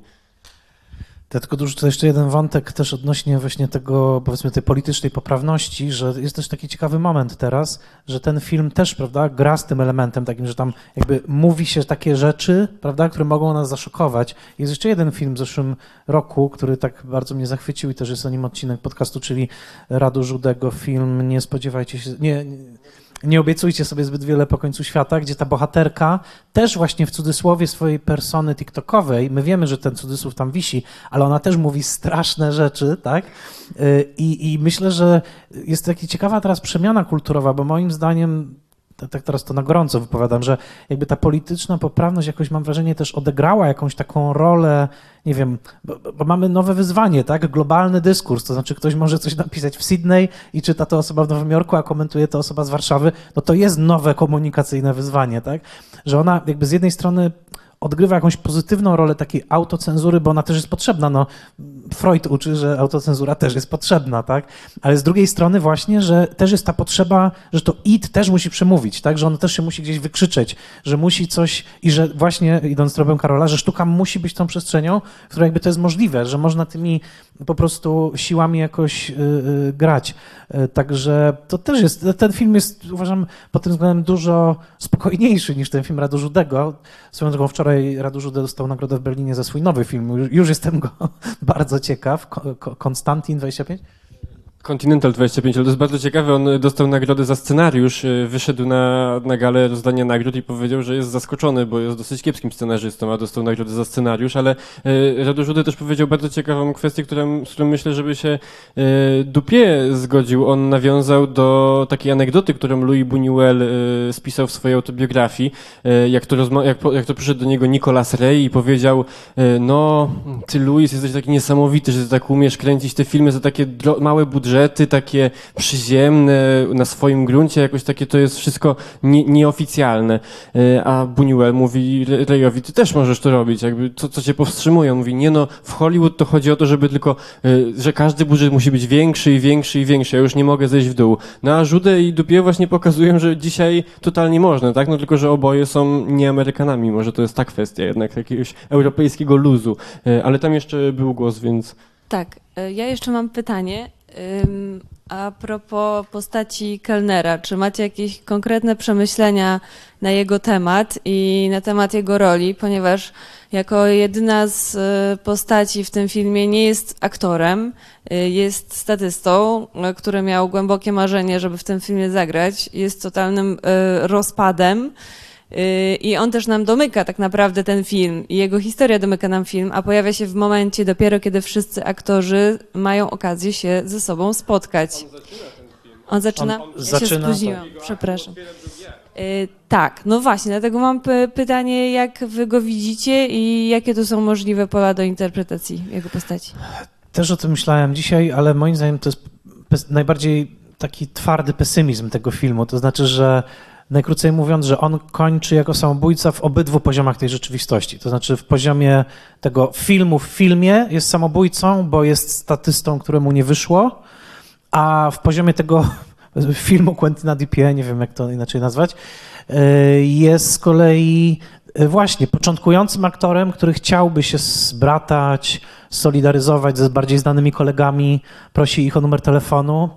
Ja tylko dorzucę jeszcze jeden wątek też odnośnie właśnie tego, powiedzmy, tej politycznej poprawności, że jest też taki ciekawy moment teraz, że ten film też, prawda, gra z tym elementem takim, że tam jakby mówi się takie rzeczy, prawda, które mogą nas zaszokować. Jest jeszcze jeden film w zeszłym roku, który tak bardzo mnie zachwycił i też jest o nim odcinek podcastu, czyli Radu Żudego film Nie spodziewajcie się, nie, nie Nie obiecujcie sobie zbyt wiele po końcu świata, gdzie ta bohaterka też właśnie w cudzysłowie swojej persony tiktokowej, my wiemy, że ten cudzysłów tam wisi, ale ona też mówi straszne rzeczy, tak? I, i myślę, że jest taka ciekawa teraz przemiana kulturowa, bo moim zdaniem, tak teraz to na gorąco wypowiadam, że jakby ta polityczna poprawność jakoś, mam wrażenie, też odegrała jakąś taką rolę, nie wiem, bo, bo mamy nowe wyzwanie, tak? Globalny dyskurs, to znaczy ktoś może coś napisać w Sydney i czyta to osoba w Nowym Jorku, a komentuje to osoba z Warszawy, no to jest nowe komunikacyjne wyzwanie, tak? Że ona jakby z jednej strony odgrywa jakąś pozytywną rolę takiej autocenzury, bo ona też jest potrzebna. No, Freud uczy, że autocenzura też jest potrzebna, tak? Ale z drugiej strony właśnie, że też jest ta potrzeba, że to id też musi przemówić, tak? Że ono też się musi gdzieś wykrzyczeć, że musi coś i że właśnie, idąc tropem Karola, że sztuka musi być tą przestrzenią, w której jakby to jest możliwe, że można tymi po prostu siłami jakoś yy, yy, grać. Yy, także to też jest, ten film jest, uważam, pod tym względem dużo spokojniejszy niż ten film Radu Żudego. Swoją drogą wczoraj Radu Żudę dostał nagrodę w Berlinie za swój nowy film. Już, już jestem go bardzo ciekaw. Konstantin dwadzieścia pięć? Continental dwadzieścia pięć, ale to jest bardzo ciekawe, on dostał nagrodę za scenariusz, wyszedł na, na galę rozdania nagród i powiedział, że jest zaskoczony, bo jest dosyć kiepskim scenarzystą, a dostał nagrodę za scenariusz, ale Radu Żudy też powiedział bardzo ciekawą kwestię, którą, z którą myślę, żeby się Dupie zgodził. On nawiązał do takiej anegdoty, którą Louis Buñuel spisał w swojej autobiografii, jak to, rozma- jak, jak to przyszedł do niego Nicolas Rey i powiedział, no ty Louis jesteś taki niesamowity, że ty tak umiesz kręcić te filmy za takie dro- małe budżety, takie przyziemne na swoim gruncie, jakoś takie to jest wszystko nie, nieoficjalne. A Buñuel mówi Reyowi, ty też możesz to robić, jakby co, co cię powstrzymuje. On mówi, nie no, w Hollywood to chodzi o to, żeby tylko, że każdy budżet musi być większy i większy i większy, ja już nie mogę zejść w dół. No a Żudę i Dupie właśnie pokazują, że dzisiaj totalnie można, tak? No tylko, że oboje są nie Amerykanami, może to jest ta kwestia jednak jakiegoś europejskiego luzu. Ale tam jeszcze był głos, więc... Tak, ja jeszcze mam pytanie. A propos postaci kelnera, czy macie jakieś konkretne przemyślenia na jego temat i na temat jego roli, ponieważ jako jedyna z postaci w tym filmie nie jest aktorem, jest statystą, który miał głębokie marzenie, żeby w tym filmie zagrać, jest totalnym rozpadem. I on też nam domyka tak naprawdę ten film i jego historia domyka nam film, a pojawia się w momencie dopiero, kiedy wszyscy aktorzy mają okazję się ze sobą spotkać. On zaczyna ten film. On zaczyna? On Ja zaczyna, się spóźniłam, przepraszam. Y, tak, no właśnie, dlatego mam p- pytanie, jak wy go widzicie i jakie tu są możliwe pola do interpretacji jego postaci? Też o tym myślałem dzisiaj, ale moim zdaniem to jest pes- najbardziej taki twardy pesymizm tego filmu, to znaczy, że najkrócej mówiąc, że on kończy jako samobójca w obydwu poziomach tej rzeczywistości. To znaczy w poziomie tego filmu w filmie jest samobójcą, bo jest statystą, któremu nie wyszło, a w poziomie tego filmu Quentina Dupie, nie wiem jak to inaczej nazwać, jest z kolei właśnie początkującym aktorem, który chciałby się zbratać, solidaryzować ze bardziej znanymi kolegami, prosi ich o numer telefonu.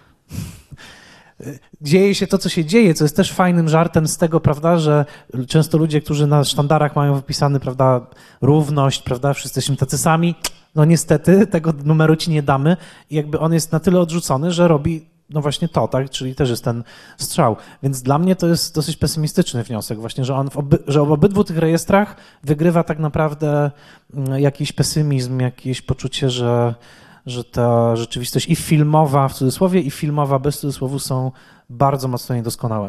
Dzieje się to, co się dzieje, co jest też fajnym żartem z tego, prawda, że często ludzie, którzy na sztandarach mają wypisany, prawda, równość, prawda, wszyscy jesteśmy tacy sami, no niestety tego numeru ci nie damy i jakby on jest na tyle odrzucony, że robi no właśnie to, tak, czyli też jest ten strzał. Więc dla mnie to jest dosyć pesymistyczny wniosek właśnie, że on w, oby, że w obydwu tych rejestrach wygrywa tak naprawdę jakiś pesymizm, jakieś poczucie, że że ta rzeczywistość i filmowa w cudzysłowie, i filmowa bez cudzysłowu są bardzo mocno niedoskonałe.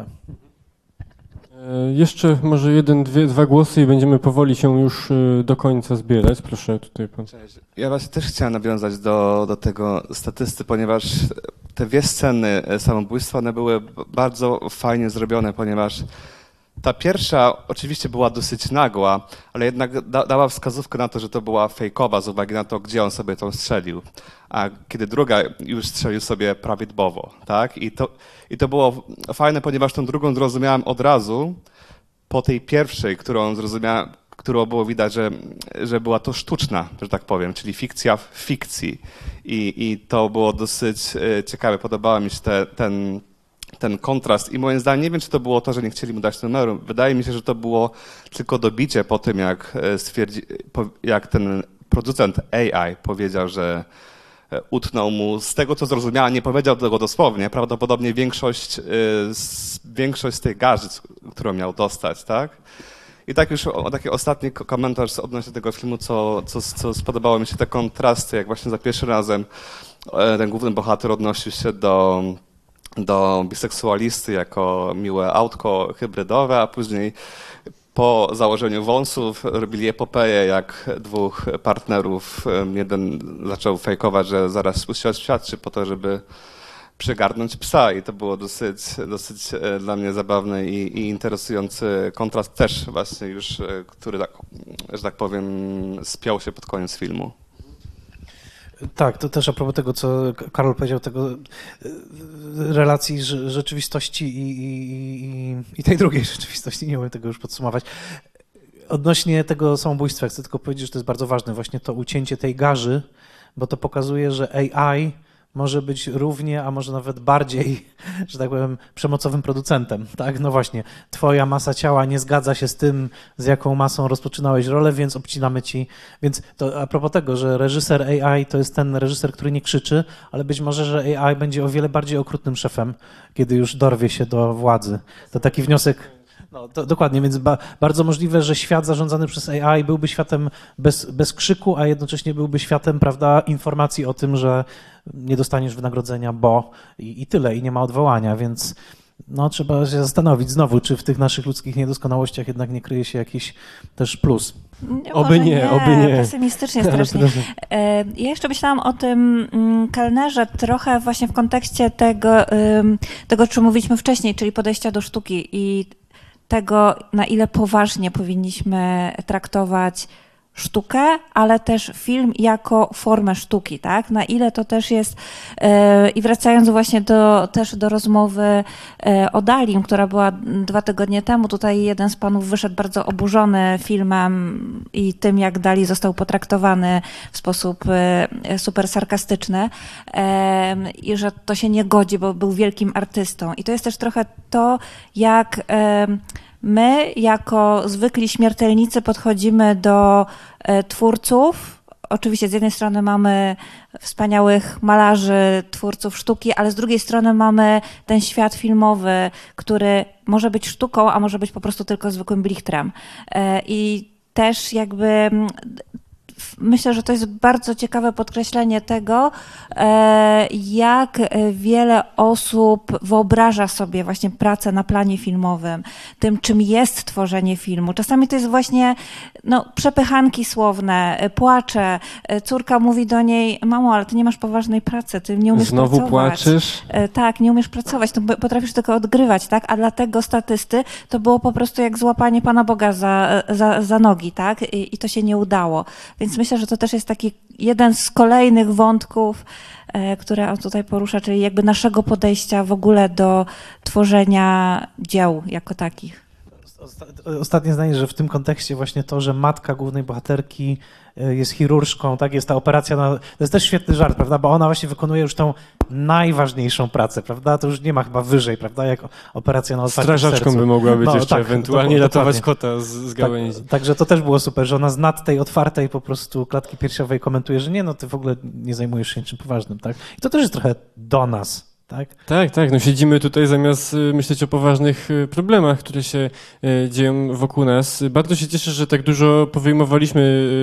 Jeszcze może jeden, dwie, dwa głosy i będziemy powoli się już do końca zbierać. Proszę tutaj pan. Cześć. Ja właśnie też chciałem nawiązać do, do tego statysty, ponieważ te dwie sceny samobójstwa, one były bardzo fajnie zrobione, ponieważ ta pierwsza oczywiście była dosyć nagła, ale jednak da, dała wskazówkę na to, że to była fejkowa z uwagi na to, gdzie on sobie tą strzelił. A kiedy druga już strzelił sobie prawidłowo, tak? I to, i to było fajne, ponieważ tą drugą zrozumiałem od razu po tej pierwszej, którą zrozumiałem, którą było widać, że, że była to sztuczna, że tak powiem, czyli fikcja w fikcji. I, i to było dosyć ciekawe. Podobało mi się te, ten ten kontrast i moim zdaniem, nie wiem, czy to było to, że nie chcieli mu dać numeru. Wydaje mi się, że to było tylko dobicie po tym, jak stwierdzi, jak ten producent A I powiedział, że utnął mu, z tego co zrozumiałem, nie powiedział tego dosłownie, prawdopodobnie większość, większość z tej garzy, którą miał dostać, tak? I tak już o, taki ostatni komentarz odnośnie tego filmu, co, co, co spodobało mi się, te kontrasty, jak właśnie za pierwszym razem ten główny bohater odnosił się do do biseksualisty jako miłe autko hybrydowe, a później po założeniu wąsów robili epopeję, jak dwóch partnerów, jeden zaczął fejkować, że zaraz świadczy po to, żeby przygarnąć psa i to było dosyć, dosyć dla mnie zabawny i, i interesujący kontrast też właśnie już, który, tak, że tak powiem, spiął się pod koniec filmu. Tak, to też a propos tego, co Karol powiedział, tego relacji rzeczywistości i, i, i, i tej drugiej rzeczywistości, nie umiem tego już podsumować. Odnośnie tego samobójstwa chcę tylko powiedzieć, że to jest bardzo ważne, właśnie to ucięcie tej garzy, bo to pokazuje, że A I może być równie, a może nawet bardziej, że tak powiem, przemocowym producentem, tak? No właśnie, twoja masa ciała nie zgadza się z tym, z jaką masą rozpoczynałeś rolę, więc obcinamy ci. Więc to a propos tego, że reżyser A I to jest ten reżyser, który nie krzyczy, ale być może, że A I będzie o wiele bardziej okrutnym szefem, kiedy już dorwie się do władzy. To taki wniosek. No, to, dokładnie, więc ba, bardzo możliwe, że świat zarządzany przez A I byłby światem bez, bez krzyku, a jednocześnie byłby światem, prawda, informacji o tym, że nie dostaniesz wynagrodzenia, bo i, i tyle, i nie ma odwołania, więc no, trzeba się zastanowić znowu, czy w tych naszych ludzkich niedoskonałościach jednak nie kryje się jakiś też plus. Nie, oby nie, nie, oby nie. Pesymistycznie strasznie. Ja jeszcze myślałam o tym kelnerze trochę właśnie w kontekście tego, tego, o czym mówiliśmy wcześniej, czyli podejścia do sztuki i tego, na ile poważnie powinniśmy traktować sztukę, ale też film jako formę sztuki, tak? Na ile to też jest, yy, i wracając właśnie do, też do rozmowy yy, o Dalim, która była dwa tygodnie temu, tutaj jeden z panów wyszedł bardzo oburzony filmem i tym, jak Dali został potraktowany w sposób yy, super sarkastyczny yy, i że to się nie godzi, bo był wielkim artystą. I to jest też trochę to, jak yy, my, jako zwykli śmiertelnicy, podchodzimy do e, twórców. Oczywiście z jednej strony mamy wspaniałych malarzy, twórców sztuki, ale z drugiej strony mamy ten świat filmowy, który może być sztuką, a może być po prostu tylko zwykłym blichtrem. E, I też jakby myślę, że to jest bardzo ciekawe podkreślenie tego, jak wiele osób wyobraża sobie właśnie pracę na planie filmowym, tym, czym jest tworzenie filmu. Czasami to jest właśnie no, przepychanki słowne, płacze. Córka mówi do niej: mamo, ale ty nie masz poważnej pracy, ty nie umiesz Znowu pracować. Znowu płaczesz? Tak, nie umiesz pracować, to potrafisz tylko odgrywać, tak? A dla tego statysty to było po prostu jak złapanie Pana Boga za, za, za nogi, tak? I, I to się nie udało. Więc myślę, że to też jest taki jeden z kolejnych wątków, e, które on tutaj porusza, czyli jakby naszego podejścia w ogóle do tworzenia dzieł jako takich. Ostatnie zdanie, że w tym kontekście właśnie to, że matka głównej bohaterki jest chirurżką, tak, jest ta operacja, na, to jest też świetny żart, prawda, bo ona właśnie wykonuje już tą najważniejszą pracę, prawda, to już nie ma chyba wyżej, prawda, jak operacja na otwartym Strażaczką sercu. by mogła być no, jeszcze, tak, ewentualnie do, ratować dokładnie. kota z, z gałęzi. Tak, także to też było super, że ona z nad tej otwartej po prostu klatki piersiowej komentuje, że nie, no ty w ogóle nie zajmujesz się niczym poważnym, tak, i to też jest trochę do nas. Tak? tak, tak. No siedzimy tutaj zamiast y, myśleć o poważnych y, problemach, które się y, dzieją wokół nas. Bardzo się cieszę, że tak dużo powyjmowaliśmy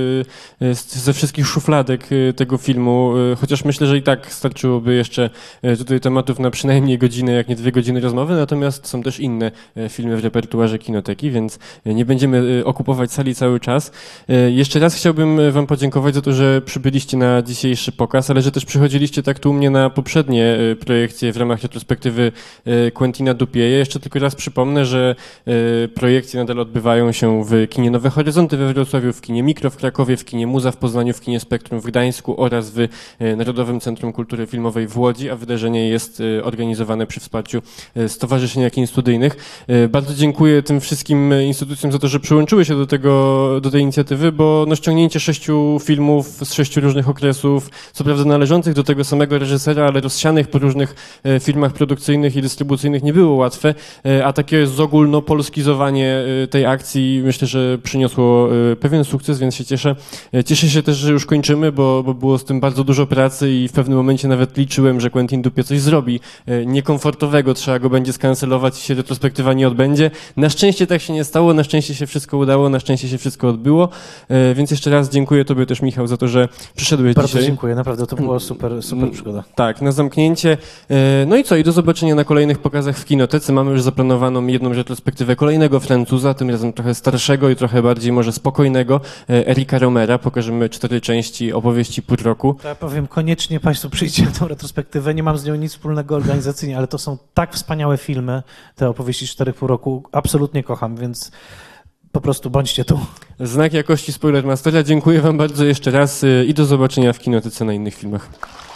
y, y, ze wszystkich szufladek y, tego filmu, y, chociaż myślę, że i tak starczyłoby jeszcze y, tutaj tematów na przynajmniej godzinę, jak nie dwie godziny rozmowy, natomiast są też inne y, filmy w repertuarze Kinoteki, więc y, nie będziemy y, okupować sali cały czas. Y, jeszcze raz chciałbym wam podziękować za to, że przybyliście na dzisiejszy pokaz, ale że też przychodziliście tak tłumnie na poprzednie y, projekty w ramach retrospektywy Quentina Dupié. Ja jeszcze tylko raz przypomnę, że projekcje nadal odbywają się w kinie Nowe Horyzonty we Wrocławiu, w kinie Mikro w Krakowie, w kinie Muza w Poznaniu, w kinie Spektrum w Gdańsku oraz w Narodowym Centrum Kultury Filmowej w Łodzi, a wydarzenie jest organizowane przy wsparciu Stowarzyszenia Kin Studyjnych. Bardzo dziękuję tym wszystkim instytucjom za to, że przyłączyły się do tego, do tej inicjatywy, bo no, ściągnięcie sześciu filmów z sześciu różnych okresów, co prawda należących do tego samego reżysera, ale rozsianych po różnych firmach produkcyjnych i dystrybucyjnych nie było łatwe, a takie zogólnopolskizowanie tej akcji myślę, że przyniosło pewien sukces, więc się cieszę. Cieszę się też, że już kończymy, bo, bo było z tym bardzo dużo pracy i w pewnym momencie nawet liczyłem, że Quentin Dupié coś zrobi niekomfortowego, trzeba go będzie skancelować i się retrospektywa nie odbędzie. Na szczęście tak się nie stało, na szczęście się wszystko udało, na szczęście się wszystko odbyło, więc jeszcze raz dziękuję tobie też, Michał, za to, że przyszedłeś bardzo dzisiaj. Bardzo dziękuję, naprawdę to była super, super przygoda. Tak, na zamknięcie No i co, i do zobaczenia na kolejnych pokazach w Kinotece. Mamy już zaplanowaną jedną retrospektywę kolejnego Francuza, tym razem trochę starszego i trochę bardziej może spokojnego, Erika Romera. Pokażemy cztery części opowieści pół roku. To ja powiem, koniecznie Państwo przyjdźcie na tę retrospektywę. Nie mam z nią nic wspólnego organizacyjnie, ale to są tak wspaniałe filmy, te opowieści cztery pół roku. Absolutnie kocham, więc po prostu bądźcie tu. Znak jakości Spoilermastera. Dziękuję Wam bardzo jeszcze raz i do zobaczenia w Kinotece na innych filmach.